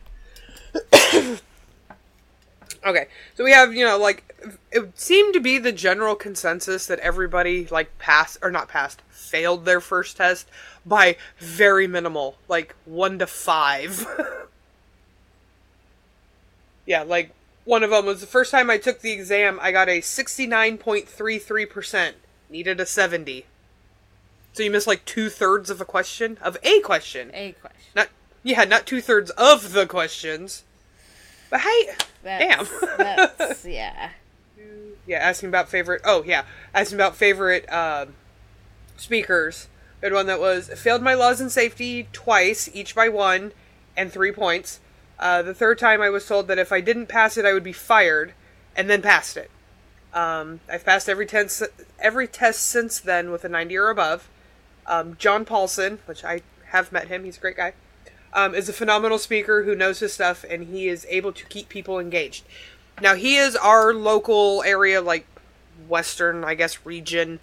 Okay, so we have, you know, like, it seemed to be the general consensus that everybody, like, failed their first test by very minimal, like, 1 to 5. Yeah, like, one of them was the first time I took the exam, I got a 69.33%. Needed a 70. So you missed, like, 2/3 of a question? Of a question. A question. Not 2/3 of the questions. But hey, damn. That's, yeah. Yeah, asking about favorite speakers. We had one that was, failed my laws and safety twice, each by 1 and 3 points. The third time I was told that if I didn't pass it, I would be fired, and then passed it. I've passed every test since then with a 90 or above. John Paulson, which I have met him, he's a great guy, is a phenomenal speaker who knows his stuff, and he is able to keep people engaged. Now, he is our local area, like, Western, I guess, region,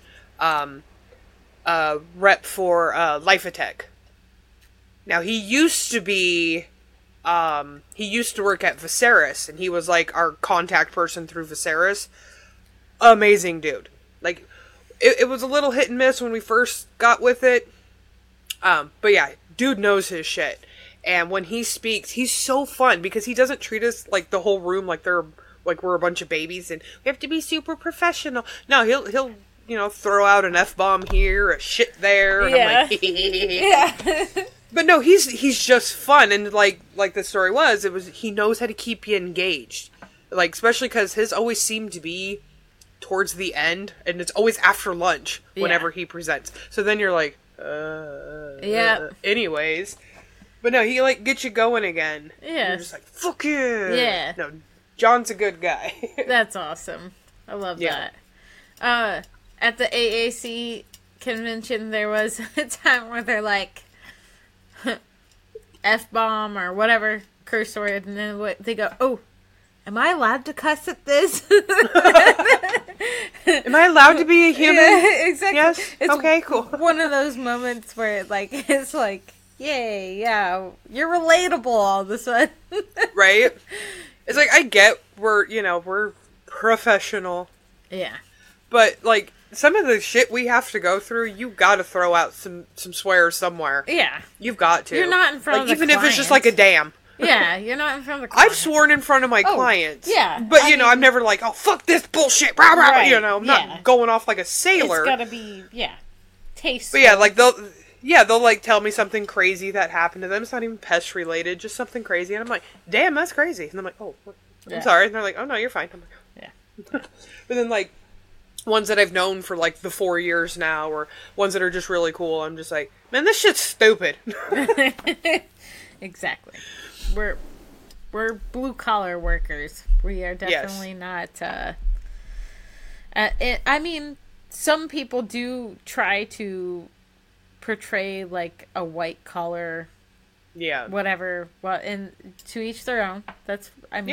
rep for Lifeatech. Now, he used to be he used to work at Viserys, and he was like our contact person through Viserys. Amazing dude. Like, it was a little hit and miss when we first got with it. But yeah, dude knows his shit. And when he speaks, he's so fun because he doesn't treat us like the whole room like we're a bunch of babies and we have to be super professional. No, he'll throw out an F-bomb here, a shit there, and I'm like, Yeah. But no, he's just fun, and like the story was, he knows how to keep you engaged, like especially because his always seemed to be towards the end, and it's always after lunch whenever he presents. So then you're like, anyways, but no, he like gets you going again. Yeah, you're just like, fuck yeah. Yeah. No, John's a good guy. That's awesome. I love that. At the AAC convention, there was a time where they're like, F-bomb or whatever curse word, and then they go, oh, am I allowed to cuss at this? Am I allowed to be a human? Yeah, exactly. Yes? It's okay, cool. One of those moments where it's like, yay, yeah, you're relatable all of a sudden. Right? It's like, I get we're professional. Yeah. But, like, some of the shit we have to go through, you gotta throw out some swears somewhere. Yeah. You've got to. You're not in front of the even if it's just like a damn. Yeah, you're not in front of the client. I've sworn in front of my clients. Yeah. But, I'm never like, oh, fuck this bullshit. Rah, rah, Right, I'm not going off like a sailor. It's gotta be, tasteful. But yeah, like, they'll like tell me something crazy that happened to them. It's not even pest related, just something crazy. And I'm like, damn, that's crazy. And I'm like, oh, I'm sorry. And they're like, oh, no, you're fine. I'm like, yeah. But then, like, ones that I've known for like the 4 years now, or ones that are just really cool, I'm just like, man, this shit's stupid. Exactly. We're blue collar workers. We are definitely not. I mean, some people do try to portray like a white collar. Yeah. Whatever. Well, and to each their own. It's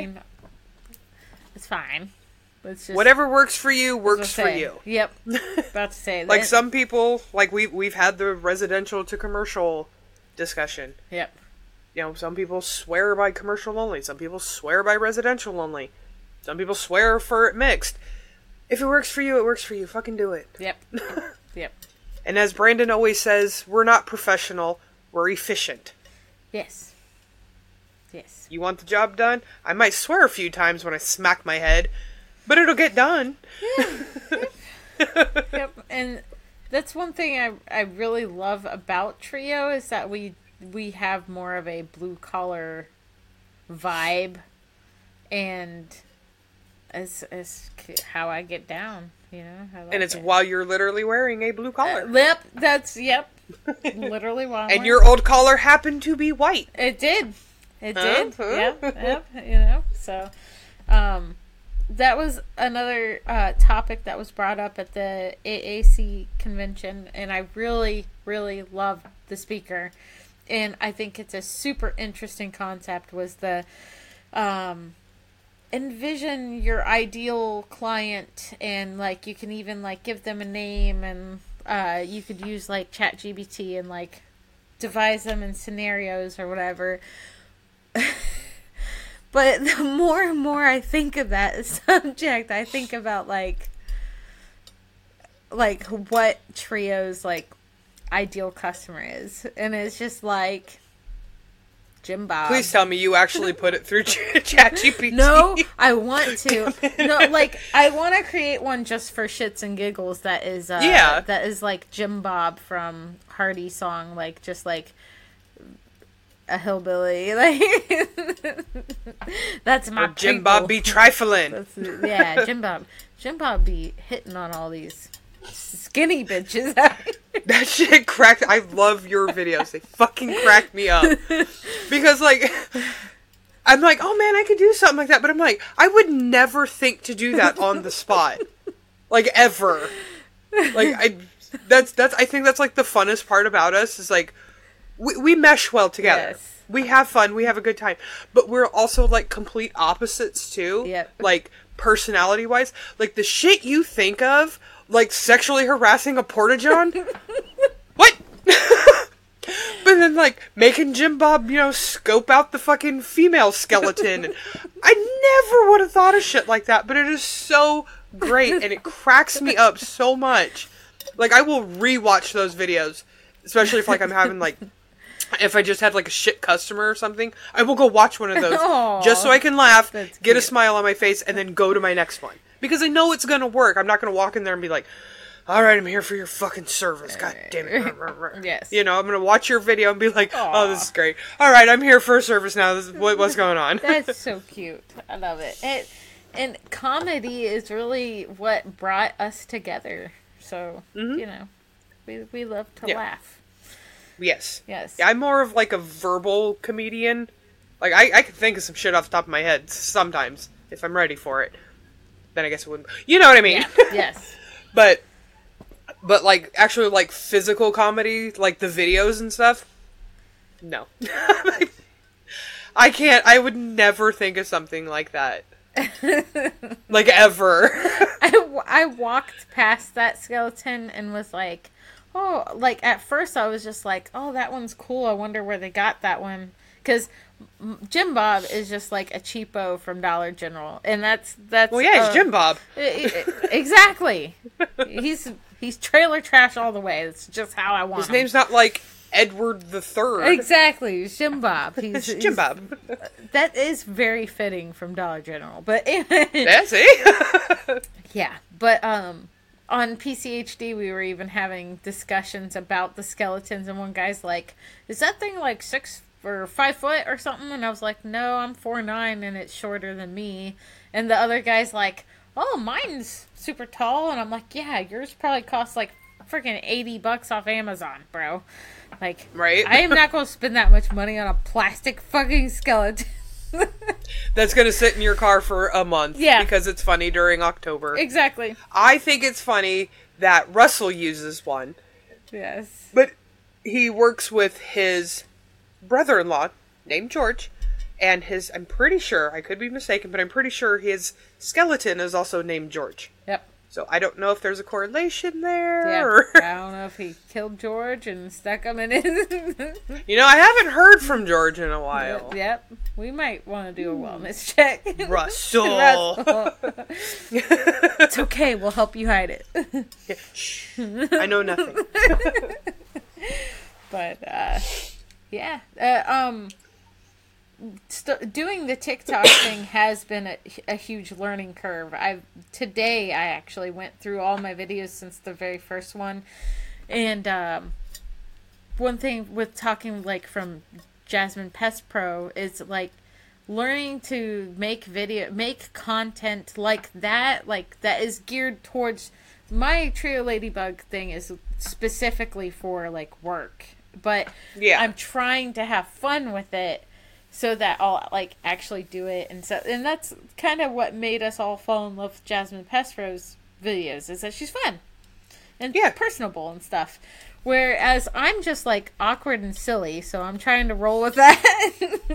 fine. It's just, whatever works for you works for you. Yep. About to say that. Like some people, like we've had the residential to commercial discussion. Yep. Some people swear by commercial only. Some people swear by residential only. Some people swear for it mixed. If it works for you, it works for you. Fucking do it. Yep. Yep. And as Brandon always says, we're not professional. We're efficient. Yes. Yes. You want the job done? I might swear a few times when I smack my head, but it'll get done. Yeah. Yep. And that's one thing I really love about Trio is that we have more of a blue collar vibe, and it's how I get down, and it's while you're literally wearing a blue collar. Literally while and your old collar happened to be white. It did. Yep. So, that was another topic that was brought up at the AAC convention, and I really, really loved the speaker. And I think it's a super interesting concept was the envision your ideal client, and like you can even like give them a name, and you could use like ChatGPT and like devise them in scenarios or whatever. But the more and more I think of that subject, I think about like what Trio's like ideal customer is, and it's just like Jim Bob. Please tell me you actually put it through ChatGPT. No, I want to. No, like I want to create one just for shits and giggles. That is, that is like Jim Bob from Hardy song, like just like a hillbilly. Like that's my or Jim Bob be trifling. Yeah, Jim Bob be hitting on all these skinny bitches. That shit cracked. I love your videos. They fucking crack me up. Because, like, I'm like, oh man, I could do something like that. But I'm like, I would never think to do that on the spot. Like, ever. Like, I think that's, like, the funnest part about us is, like, we mesh well together. Yes. We have fun. We have a good time. But we're also, like, complete opposites, too. Yep. Like, personality-wise. Like, the shit you think of, like, sexually harassing a porta-john? What? But then, like, making Jim Bob, scope out the fucking female skeleton. And I never would have thought of shit like that, but it is so great, and it cracks me up so much. Like, I will rewatch those videos, especially if, like, I'm having, like, if I just had, like, a shit customer or something. I will go watch one of those just so I can laugh, get a smile on my face, and then go to my next one. Because I know it's gonna work. I'm not gonna walk in there and be like, alright, I'm here for your fucking service. God damn it. Yes. I'm gonna watch your video and be like, oh, this is great. Alright, I'm here for a service now. This is what's going on. That's so cute. I love it. And comedy is really what brought us together. So, we love to laugh. Yes. Yes. Yeah, I'm more of like a verbal comedian. Like, I can think of some shit off the top of my head sometimes, if I'm ready for it. Then I guess it wouldn't. You know what I mean? Yeah. Yes. But like, actually, like, physical comedy, like the videos and stuff, no. I can't, I would never think of something like that. Like, ever. I walked past that skeleton and was like, oh, like, at first I was just like, oh, that one's cool, I wonder where they got that one. Because Jim Bob is just like a cheapo from Dollar General, and that's well, yeah, he's Jim Bob. Exactly. He's trailer trash all the way. That's just how I want him. His name's not like Edward the Third. Exactly, he's Jim Bob. He's Jim Bob. That is very fitting from Dollar General, but that's it. Yeah, but on PCHD we were even having discussions about the skeletons, and one guy's like, "Is that thing like 6 or 5 foot or something?" And I was like, "No, I'm 4'9" and it's shorter than me." And the other guy's like, "Oh, mine's super tall." And I'm like, "Yeah, yours probably costs like freaking $80 off Amazon, bro." Like, right? I am not going to spend that much money on a plastic fucking skeleton. That's going to sit in your car for a month. Yeah. Because it's funny during October. Exactly. I think it's funny that Russell uses one. Yes. But he works with his brother-in-law named George, and I'm pretty sure, I could be mistaken, but I'm pretty sure his skeleton is also named George. Yep. So I don't know if there's a correlation there. Yeah. Or... I don't know if he killed George and stuck him in his... I haven't heard from George in a while. Yep. We might want to do a wellness check. Russell. It's okay. We'll help you hide it. Yeah. Shh. I know nothing. But, yeah. Doing the TikTok thing has been a huge learning curve. Today I actually went through all my videos since the very first one, and one thing with talking like from Jasmine Pest Pro is like learning to make content like that is geared towards my Trio Ladybug thing is specifically for like work, but yeah, I'm trying to have fun with it so that I'll like actually do it, and that's kind of what made us all fall in love with Jasmine Pest Pro's videos, is that she's fun and personable and stuff. Whereas I'm just like awkward and silly, so I'm trying to roll with that.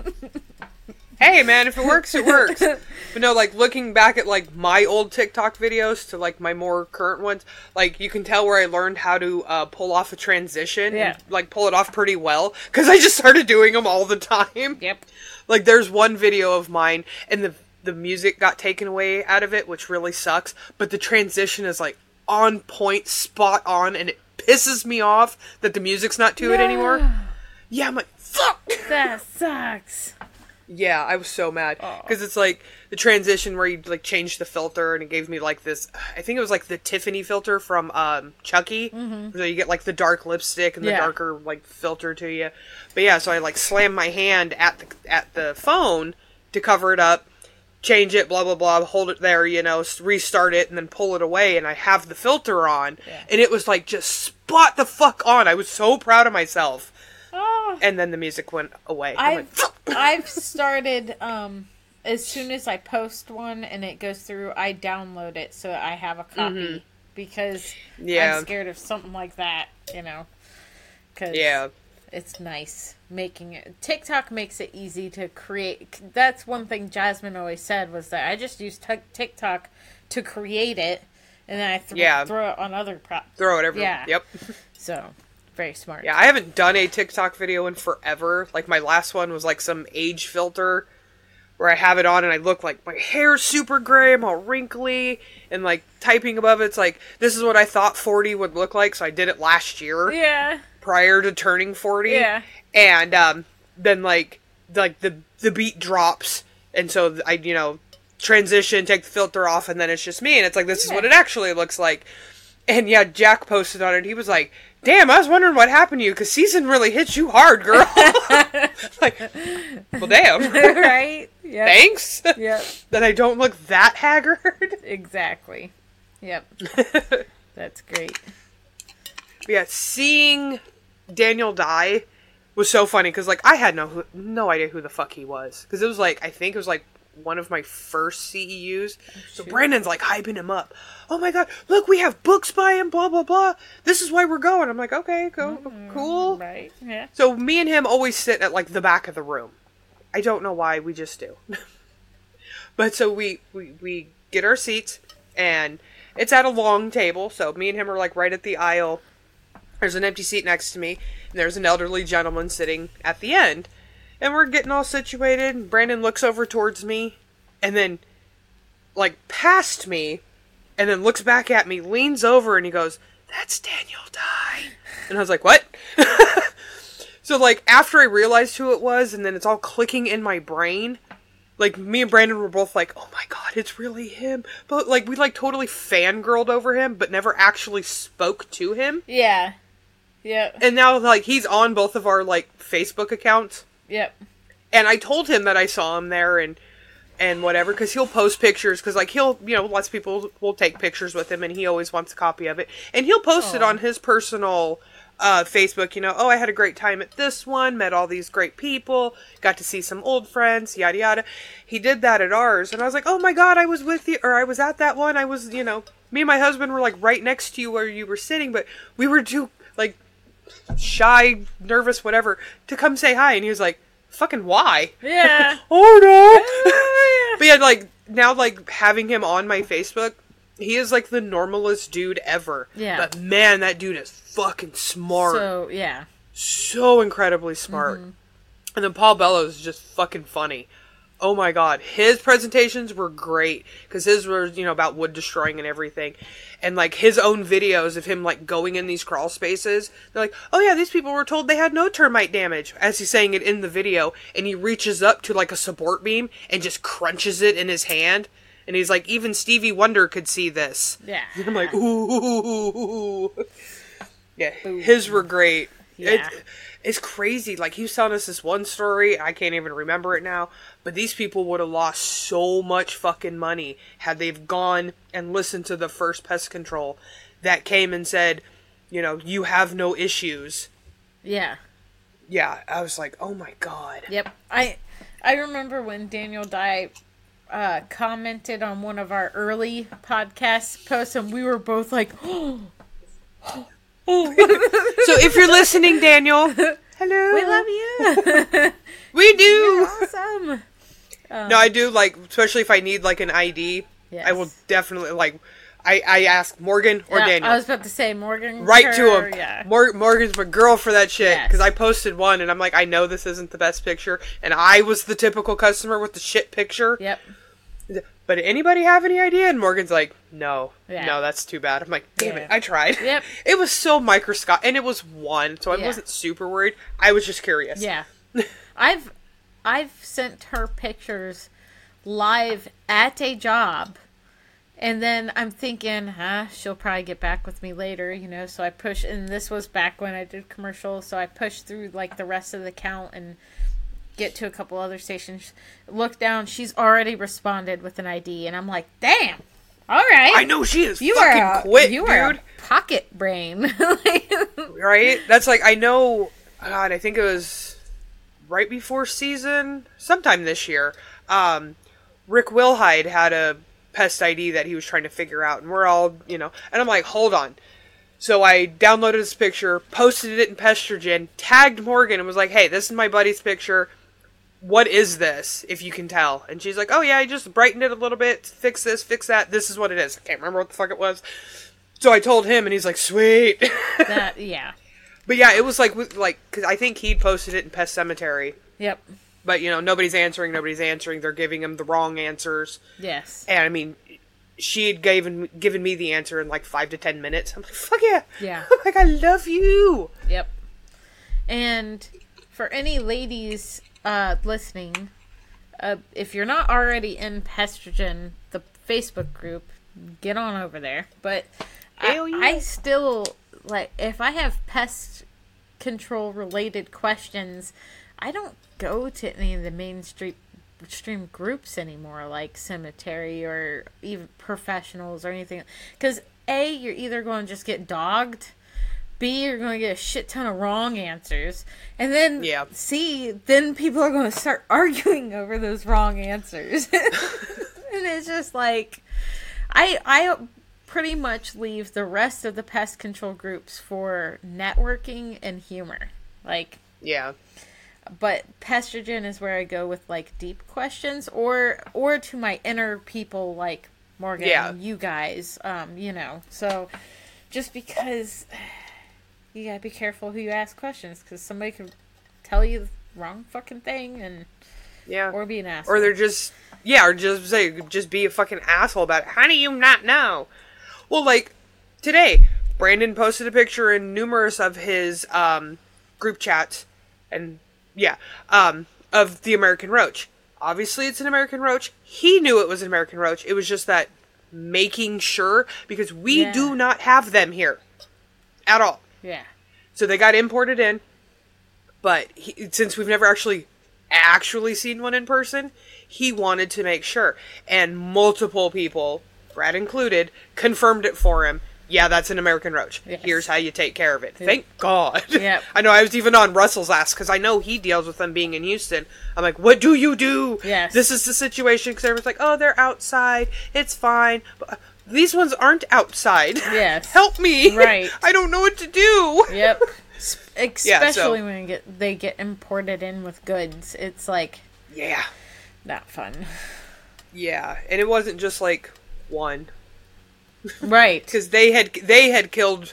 Hey man, if it works, it works. But no, like looking back at like my old TikTok videos to like my more current ones, like you can tell where I learned how to pull off a transition and like pull it off pretty well, because I just started doing them all the time. Yep. Like there's one video of mine and the music got taken away out of it, which really sucks, but the transition is like on point, spot on, and it pisses me off that the music's not to it anymore. Yeah, I'm like, fuck! That sucks. Yeah, I was so mad. Because it's like the transition where you like change the filter and it gave me like this, I think it was like the Tiffany filter from Chucky. Mm-hmm. So you get like the dark lipstick and the darker like filter to you. But yeah, so I like slammed my hand at the phone to cover it up, change it, blah, blah, blah, hold it there, restart it and then pull it away, and I have the filter on. Yeah. And it was like just spot the fuck on. I was so proud of myself. And then the music went away. I've started, as soon as I post one and it goes through, I download it so I have a copy, because I'm scared of something like that, because it's nice making it. TikTok makes it easy to create. That's one thing Jasmine always said, was that I just use TikTok to create it, and then I throw it on other props. Throw it everywhere. Yeah. Yep. So... Very smart. Yeah, I haven't done a TikTok video in forever. Like, my last one was, like, some age filter where I have it on and I look like my hair's super gray, I'm all wrinkly, and, like, typing above it's like, this is what I thought 40 would look like, so I did it last year. Yeah. Prior to turning 40. Yeah. And, then, like the beat drops, and so I, transition, take the filter off, and then it's just me, and it's like, this is what it actually looks like. And yeah, Jack posted on it, he was like, damn, I was wondering what happened to you, because season really hits you hard, girl. Like, well, damn. Right? Yep. Thanks. Yep. That I don't look that haggard. Exactly. Yep. That's great. Yeah, seeing Daniel die was so funny, because, like, I had no idea who the fuck he was. Because it was, like, I think it was, like, one of my first CEUs. So Brandon's, like, hyping him up. Oh my god, look, we have books by him, blah, blah, blah. This is why we're going. I'm like, okay, cool. Right, yeah. So me and him always sit at, like, the back of the room. I don't know why, we just do. But so we get our seats, and it's at a long table, so me and him are, like, right at the aisle. There's an empty seat next to me, and there's an elderly gentleman sitting at the end. And we're getting all situated, and Brandon looks over towards me, and then, like, past me, and then looks back at me, leans over, and he goes, that's Daniel Dye. And I was like, what? So, like, after I realized who it was, and then it's all clicking in my brain, like, me and Brandon were both like, oh my god, it's really him. But, like, we, like, totally fangirled over him, but never actually spoke to him. Yeah. Yep. And now, like, he's on both of our, like, Facebook accounts. Yep. And I told him that I saw him there and whatever, because he'll post pictures, because, like, he'll, lots of people will take pictures with him, and he always wants a copy of it. And he'll post it on his personal Facebook, oh, I had a great time at this one, met all these great people, got to see some old friends, yada yada. He did that at ours, and I was like, oh my god, I was with you, or I was at that one, I was, me and my husband were, like, right next to you where you were sitting, but we were too, like, shy, nervous, whatever, to come say hi. And he was like, fucking why? Yeah. Oh no. But yeah, like, now, like, having him on my Facebook, he is, like, the normalest dude ever. Yeah. But man, that dude is fucking smart. So, yeah. So incredibly smart. Mm-hmm. And then Paul Bellows is just fucking funny. Oh my god. His presentations were great. Because his were, about wood destroying and everything. And, like, his own videos of him, like, going in these crawl spaces. They're like, oh yeah, these people were told they had no termite damage. As he's saying it in the video. And he reaches up to, like, a support beam and just crunches it in his hand. And he's like, even Stevie Wonder could see this. Yeah. And I'm like, ooh. Yeah, his were great. Yeah. It's crazy. Like, he was telling us this one story. I can't even remember it now. But these people would have lost so much fucking money had they've gone and listened to the first pest control that came and said, you have no issues. Yeah. Yeah, I was like, oh my god. Yep. I remember when Daniel Dye commented on one of our early podcast posts, and we were both like, oh. So if you're listening, Daniel, hello. We love you. We do. You're awesome. No, I do, like, especially if I need, like, an ID, yes. I will definitely, like, I ask Morgan or Daniel. I was about to say Morgan. Right to him. Yeah. Morgan's my girl for that shit. Yes. Because I posted one, and I'm like, I know this isn't the best picture, and I was the typical customer with the shit picture. Yep. But anybody have any idea? And Morgan's like, no, Yeah. no, that's too bad. I'm like, damn it, I tried. Yep. It was so microscopic, and it was one, so I Yeah. wasn't super worried. I was just curious. Yeah. I've sent her pictures live at a job, and then I'm thinking, she'll probably get back with me later, so I push, and this was back when I did commercials, so I pushed through, like, the rest of the count and get to a couple other stations, look down, she's already responded with an ID, and I'm like, damn, all right. I know she is You fucking are quick, you dude. are a pocket brain. Right? That's like, I know, God, I think it was right before season, sometime this year, Rick Wilhide had a pest ID that he was trying to figure out, and we're all, and I'm like, hold on. So I downloaded this picture, posted it in Pestrogen, tagged Morgan, and was like, hey, this is my buddy's picture. What is this, if you can tell? And she's like, oh yeah, I just brightened it a little bit, fix this, fix that, this is what it is. I can't remember what the fuck it was. So I told him, and he's like, sweet. Yeah. But yeah, it was like, because I think he'd posted it in Pest Cemetery. Yep. But, nobody's answering. They're giving him the wrong answers. Yes. And, I mean, she had given me the answer in, 5 to 10 minutes. I'm like, fuck yeah. Yeah. I'm like, I love you. Yep. And for any ladies listening, if you're not already in Pestrogen, the Facebook group, get on over there. But I still, if I have pest control related questions, I don't go to any of the mainstream groups anymore, like Cemetery or even Professionals or anything. Because A, you're either going to just get dogged, B, you're going to get a shit ton of wrong answers, and then C, then people are going to start arguing over those wrong answers. And it's just like, I pretty much leave the rest of the pest control groups for networking and humor. Yeah. But Pestrogen is where I go with deep questions or to my inner people like Morgan and you guys, So just because you gotta be careful who you ask questions, because somebody could tell you the wrong fucking thing or be an asshole. Or they're just be a fucking asshole about it. How do you not know? Well, today, Brandon posted a picture in numerous of his group chats and of the American roach. Obviously, it's an American roach. He knew it was an American roach. It was just that making sure, because we do not have them here at all. Yeah. So they got imported in, but since we've never actually seen one in person, he wanted to make sure. And multiple people, Brad included, confirmed it for him. Yeah, that's an American roach. Yes. Here's how you take care of it. Thank God. Yep. I know I was even on Russell's ass because I know he deals with them being in Houston. I'm like, what do you do? Yes. This is the situation, because everyone's like, oh, they're outside. It's fine. But these ones aren't outside. Yes. Help me. Right. I don't know what to do. Yep. Especially when they get imported in with goods. It's not fun. Yeah, and it wasn't just one. Right. Because they had killed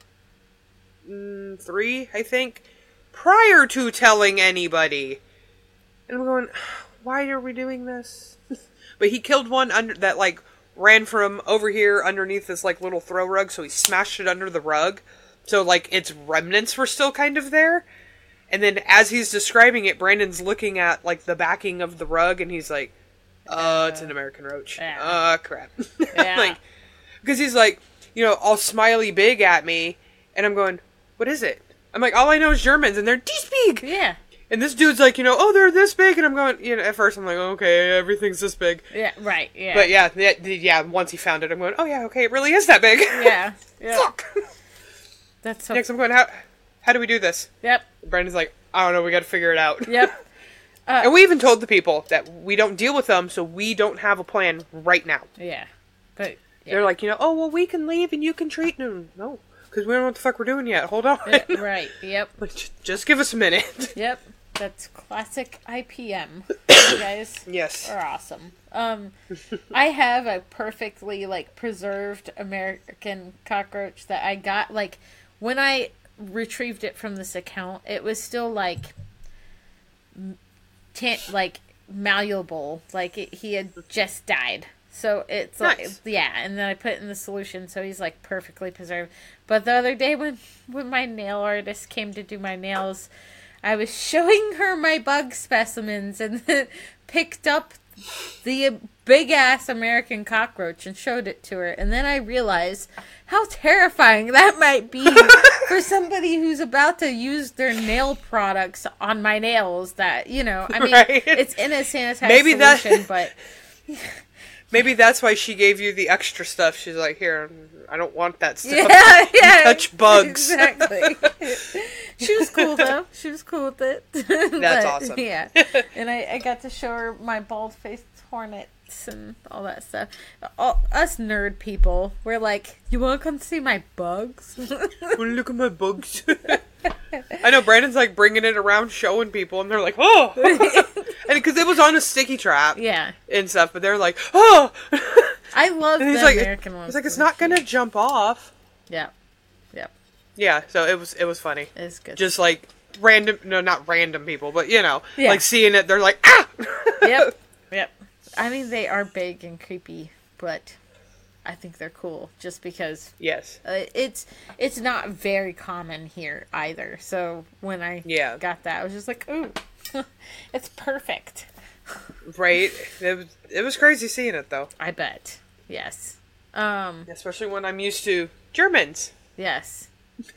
3, I think, prior to telling anybody. And I'm going, why are we doing this? But he killed one that ran from over here underneath this little throw rug, so he smashed it under the rug. So its remnants were still kind of there. And then as he's describing it, Brandon's looking at the backing of the rug, and he's like, it's an American roach. Crap. Yeah. Because he's all smiley big at me, and I'm going, what is it? I'm like, all I know is Germans, and they're this big. Yeah. And this dude's oh, they're this big, and I'm going, at first I'm like, okay, everything's this big. Yeah, right, yeah. But once he found it, I'm going, oh yeah, okay, it really is that big. Yeah. Fuck. That's so... Next, I'm going, how do we do this? Yep. Brandon's like, I don't know, we gotta figure it out. Yep. And we even told the people that we don't deal with them, so we don't have a plan right now. Yeah. But... Yeah. They're like, oh, well, we can leave and you can treat them. No, because we don't know what the fuck we're doing yet. Hold on. Right, yep. Just give us a minute. Yep, that's classic IPM. You guys are awesome. I have a perfectly, preserved American cockroach that I got, when I retrieved it from this account, it was still, malleable. He had just died. So it's nice. And then I put it in the solution, so he's perfectly preserved. But the other day when my nail artist came to do my nails, I was showing her my bug specimens and then picked up the big ass American cockroach and showed it to her. And then I realized how terrifying that might be for somebody who's about to use their nail products on my nails. That, it's in a sanitized solution, but... Maybe that's why she gave you the extra stuff. She's like, here, I don't want that stuff. Yeah. Touch bugs. Exactly. She was cool, though. She was cool with it. That's awesome. Yeah. And I got to show her my bald-faced hornets and all that stuff. Us nerd people, we're like, you want to come see my bugs? Want to look at my bugs? I know, Brandon's bringing it around, showing people, and they're like, oh! And because it was on a sticky trap. Yeah. And stuff, but they're like, oh! I love the American ones. He's like, it's not going to jump off. Yeah. Yep. Yeah, so it was funny. It's good. Just like random, no, not random people, but you know, Yeah. like seeing it, they're like, ah! Yep. Yep. I mean, they are big and creepy, but I think they're cool just because Yes. it's not very common here either. So when I got that, I was just like, ooh, it's perfect. Right? It was crazy seeing it, though. I bet. Yes. Especially when I'm used to Germans. Yes.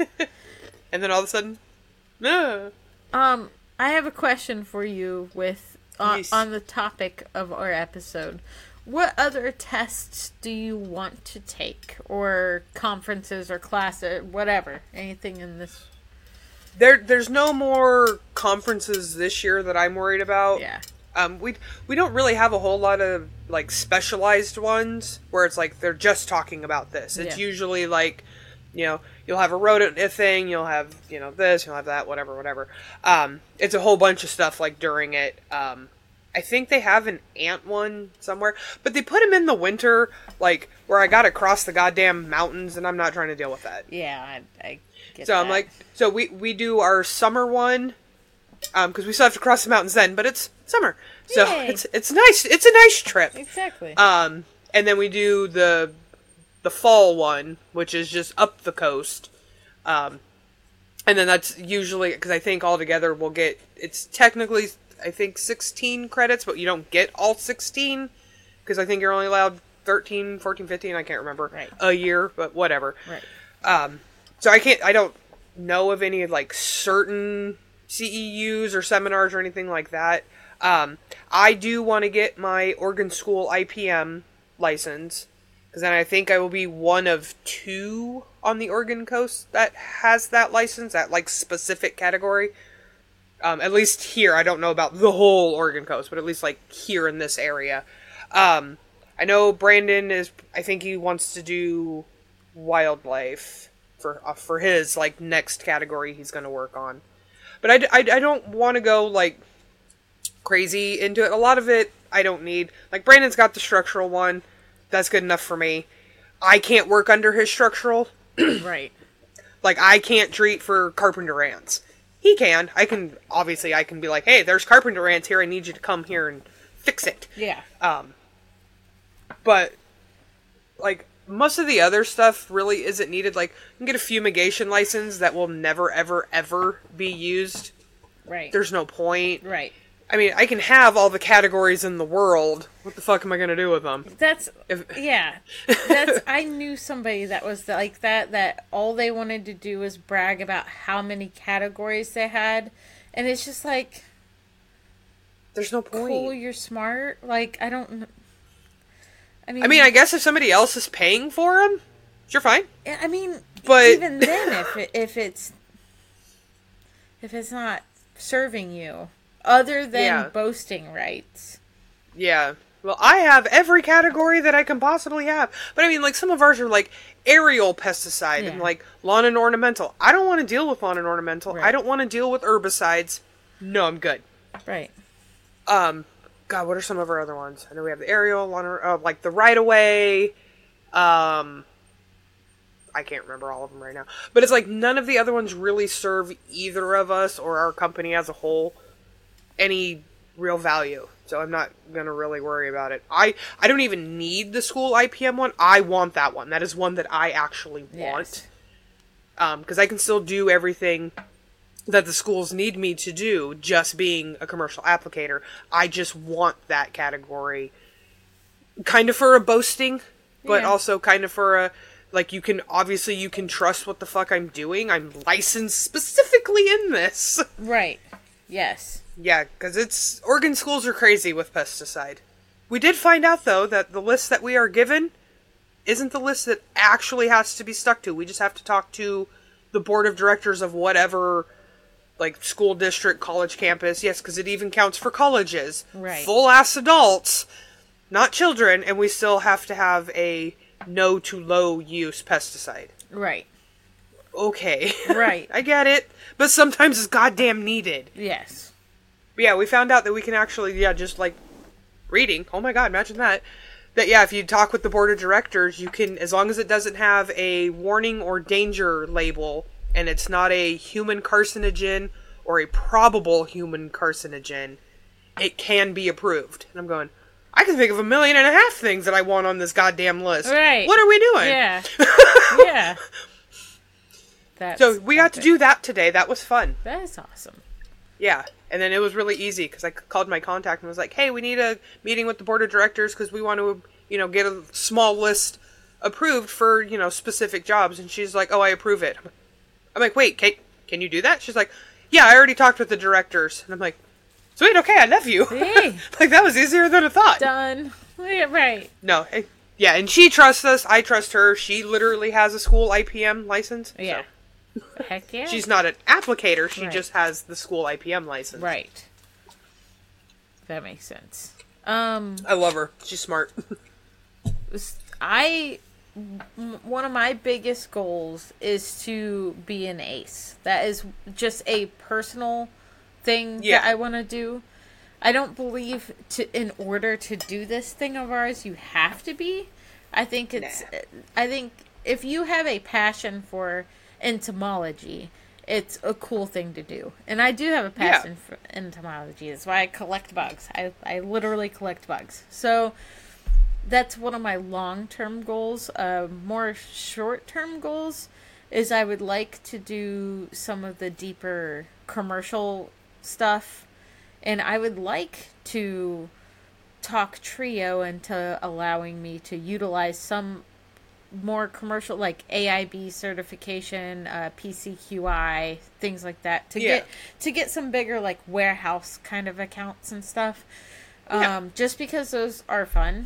And then all of a sudden, no. I have a question for you with Yes. on the topic of our episode. What other tests do you want to take, or conferences or classes, whatever, anything in this? There's no more conferences this year that I'm worried about. Yeah. We don't really have a whole lot of like specialized ones where it's like they're just talking about this. It's usually like, you know, you'll have a rodent thing, you'll have, you know, this, you'll have that, whatever. It's a whole bunch of stuff like during it. I think they have an ant one somewhere, but they put them in the winter, like where I gotta cross the goddamn mountains, and I'm not trying to deal with that. Yeah, I get So that. I'm like, so we do our summer one, because we still have to cross the mountains then, but it's summer, so Yay. it's nice. It's a nice trip. Exactly. And then we do the fall one, which is just up the coast. And then that's usually, because I think altogether we'll get, it's technically, I think 16 credits, but you don't get all 16, because I think you're only allowed 13, 14, 15, I can't remember, a year, but whatever. Right. So I don't know of any like certain CEUs or seminars or anything like that. I do want to get my Oregon School IPM license, because then I think I will be one of 2 on the Oregon coast that has that license, that like specific category. At least here, I don't know about the whole Oregon coast, but at least like here in this area. I know Brandon I think he wants to do wildlife for his like next category he's going to work on. But I don't want to go like crazy into it. A lot of it I don't need. Like Brandon's got the structural one. That's good enough for me. I can't work under his structural. Right. Like I can't treat for carpenter ants. He can. I can be like, hey, there's carpenter ants here. I need you to come here and fix it. Yeah. But like most of the other stuff really isn't needed. Like you can get a fumigation license that will never, ever, ever be used. Right. There's no point. Right. I mean, I can have all the categories in the world. What the fuck am I going to do with them? That's I knew somebody that was like that all they wanted to do was brag about how many categories they had, and it's just like, there's no point. cool, you're smart. Like, I mean, I guess if somebody else is paying for them, you're fine. I mean, But even then, if it's not serving you, other than boasting rights. Yeah. Well, I have every category that I can possibly have. But I mean, like, some of ours are like aerial pesticide and like lawn and ornamental. I don't want to deal with lawn and ornamental. Right. I don't want to deal with herbicides. No, I'm good. Right. God, what are some of our other ones? I know we have the aerial, like the right of way. I can't remember all of them right now. But it's like none of the other ones really serve either of us or our company as a whole any real value. So I'm not going to really worry about it. I don't even need the school IPM one. I want that one. That is one that I actually want. Because I can still do everything that the schools need me to do, just being a commercial applicator. I just want that category. Kind of for a boasting, but also kind of for a, like, you can trust what the fuck I'm doing. I'm licensed specifically in this. Right. Yes. Yeah, because Oregon schools are crazy with pesticide. We did find out, though, that the list that we are given isn't the list that actually has to be stuck to. We just have to talk to the board of directors of whatever, like, school district, college campus. Yes, because it even counts for colleges. Right. Full-ass adults, not children, and we still have to have a no to low use pesticide. Right. Okay. Right. I get it. But sometimes it's goddamn needed. Yes. But yeah, we found out that we can actually, just like reading. Oh my god, imagine that. That, if you talk with the board of directors, you can, as long as it doesn't have a warning or danger label and it's not a human carcinogen or a probable human carcinogen, it can be approved. And I'm going, I can think of 1.5 million things that I want on this goddamn list. Right. What are we doing? Yeah. Yeah. That's So we got to do that today. That was fun. That is awesome. Yeah. And then it was really easy because I called my contact and was like, hey, we need a meeting with the board of directors because we want to, get a small list approved for, specific jobs. And she's like, oh, I approve it. I'm like, wait, can you do that? She's like, yeah, I already talked with the directors. And I'm like, sweet, okay, I love you. Hey. Like, that was easier than I thought. Done. Yeah, right. No. Yeah, and she trusts us. I trust her. She literally has a school IPM license. Yeah. So. Heck yeah. She's not an applicator. She Right. just has the school IPM license. Right. That makes sense. I love her. She's smart. One of my biggest goals is to be an ace. That is just a personal thing that I want to do. I don't believe in order to do this thing of ours, you have to be. I think if you have a passion for entomology, it's a cool thing to do. And I do have a passion for entomology. That's why I collect bugs. I literally collect bugs. So that's one of my long-term goals. More short-term goals is I would like to do some of the deeper commercial stuff. And I would like to talk Trio into allowing me to utilize some more commercial, like AIB certification, PCQI, things like that, to get some bigger, like, warehouse kind of accounts and stuff. Just because those are fun.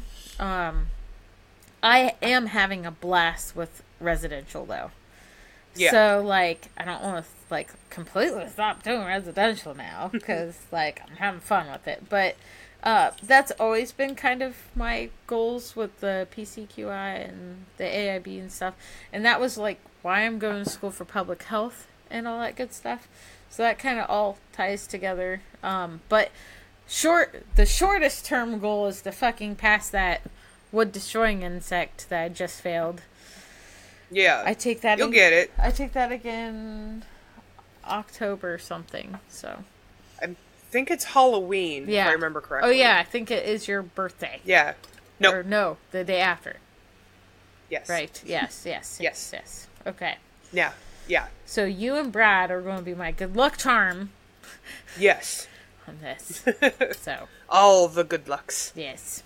I am having a blast with residential, though. Yeah. So, like, I don't want to, like, completely stop doing residential now, because, like, I'm having fun with it. But that's always been kind of my goals with the PCQI and the AIB and stuff. And that was, like, why I'm going to school for public health and all that good stuff. So that kind of all ties together. But the shortest term goal is to fucking pass that wood-destroying insect that I just failed. Yeah. I take that. You'll get it. I take that again October something, so. I think it's Halloween, if I remember correctly. Oh, yeah, I think it is your birthday. Yeah. No. Or no, the day after. Yes. Right, yes. Okay. Yeah, yeah. So you and Brad are going to be my good luck charm. Yes. On this. So. All the good lucks. Yes.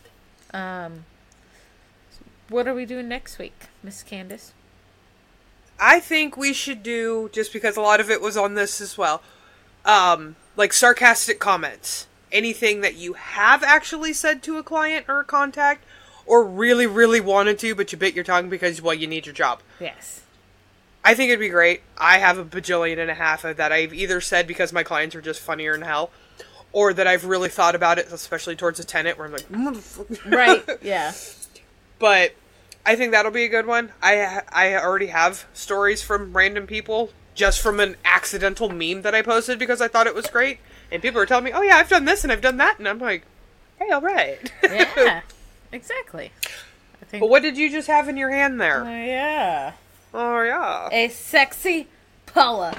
What are we doing next week, Miss Candace? I think we should do, just because a lot of it was on this as well, like sarcastic comments. Anything that you have actually said to a client or a contact, or really, really wanted to, but you bit your tongue because, well, you need your job. Yes. I think it'd be great. I have 1.5 billion that I've either said because my clients are just funnier than hell, or that I've really thought about it, especially towards a tenant, where I'm like, motherfucker. Right, yeah. But I think that'll be a good one. I already have stories from random people just from an accidental meme that I posted because I thought it was great. And people are telling me, oh yeah, I've done this and I've done that. And I'm like, hey, all right. Yeah, exactly. But what did you just have in your hand there? Yeah. Oh, yeah. A sexy Paula.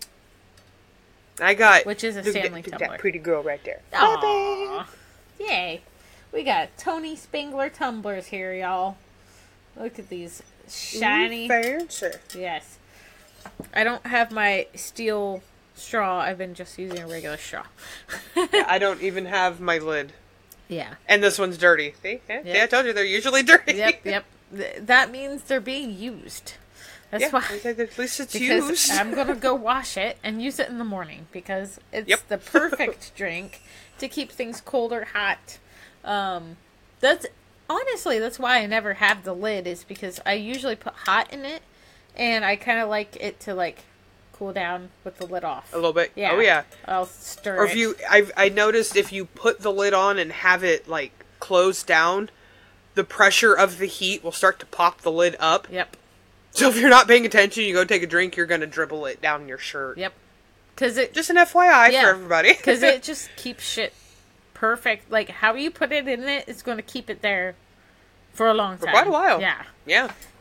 I got... Which is a Stanley tumbler. That pretty girl right there. Aww. Yay. We got Tony Spangler tumblers here, y'all. Look at these shiny. Fancy. Yes. I don't have my steel straw. I've been just using a regular straw. Yeah, I don't even have my lid. Yeah. And this one's dirty. See? Yeah, Yep. See, I told you they're usually dirty. Yep. That means they're being used. That's why. At least it's because used. I'm going to go wash it and use it in the morning because it's the perfect drink to keep things cold or hot. That's why I never have the lid, is because I usually put hot in it and I kind of like it to like cool down with the lid off. A little bit. Yeah. Oh yeah. I'll stir or it. if you, I noticed if you put the lid on and have it like closed down, the pressure of the heat will start to pop the lid up. Yep. So if you're not paying attention, you go take a drink, you're going to dribble it down your shirt. Yep. Cause it, just an FYI for everybody. Because it just keeps shit perfect. Like, how you put it in it is going to keep it there for a long time. For quite a while. Yeah. Yeah.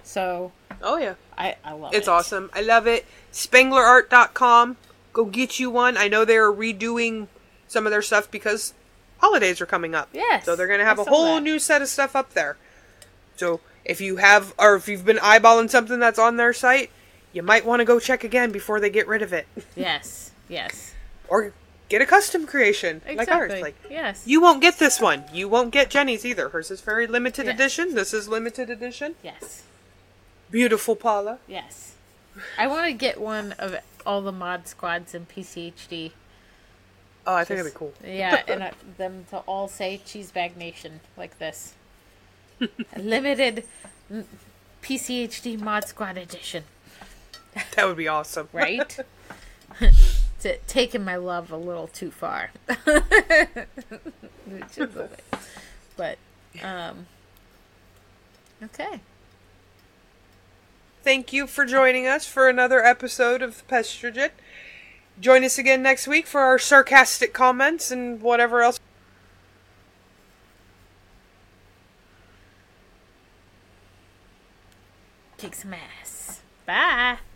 So Oh yeah. I love it. It's awesome. I love it. SpanglerArt.com. Go get you one. I know they're redoing some of their stuff because holidays are coming up. Yes, So they're going to have I a saw whole that. new set of stuff up there. So if you have, or if you've been eyeballing something that's on their site, you might want to go check again before they get rid of it. Yes. Yes. Or get a custom creation like ours. Exactly. Like, Yes. you won't get this one. You won't get Jenny's either. Hers is very limited Yes. edition. This is limited edition. Yes. Beautiful Paula. Yes. I want to get one of all the mod squads in PCHD. Oh, I think that'd be cool. Yeah, and them to all say Cheesebag Nation like this. Limited PCHD Mod Squad Edition. That would be awesome. Right? Taking my love a little too far. Which is a bit. But, okay. Thank you for joining us for another episode of Pestrogen. Join us again next week for our sarcastic comments and whatever else. Kick some ass. Bye.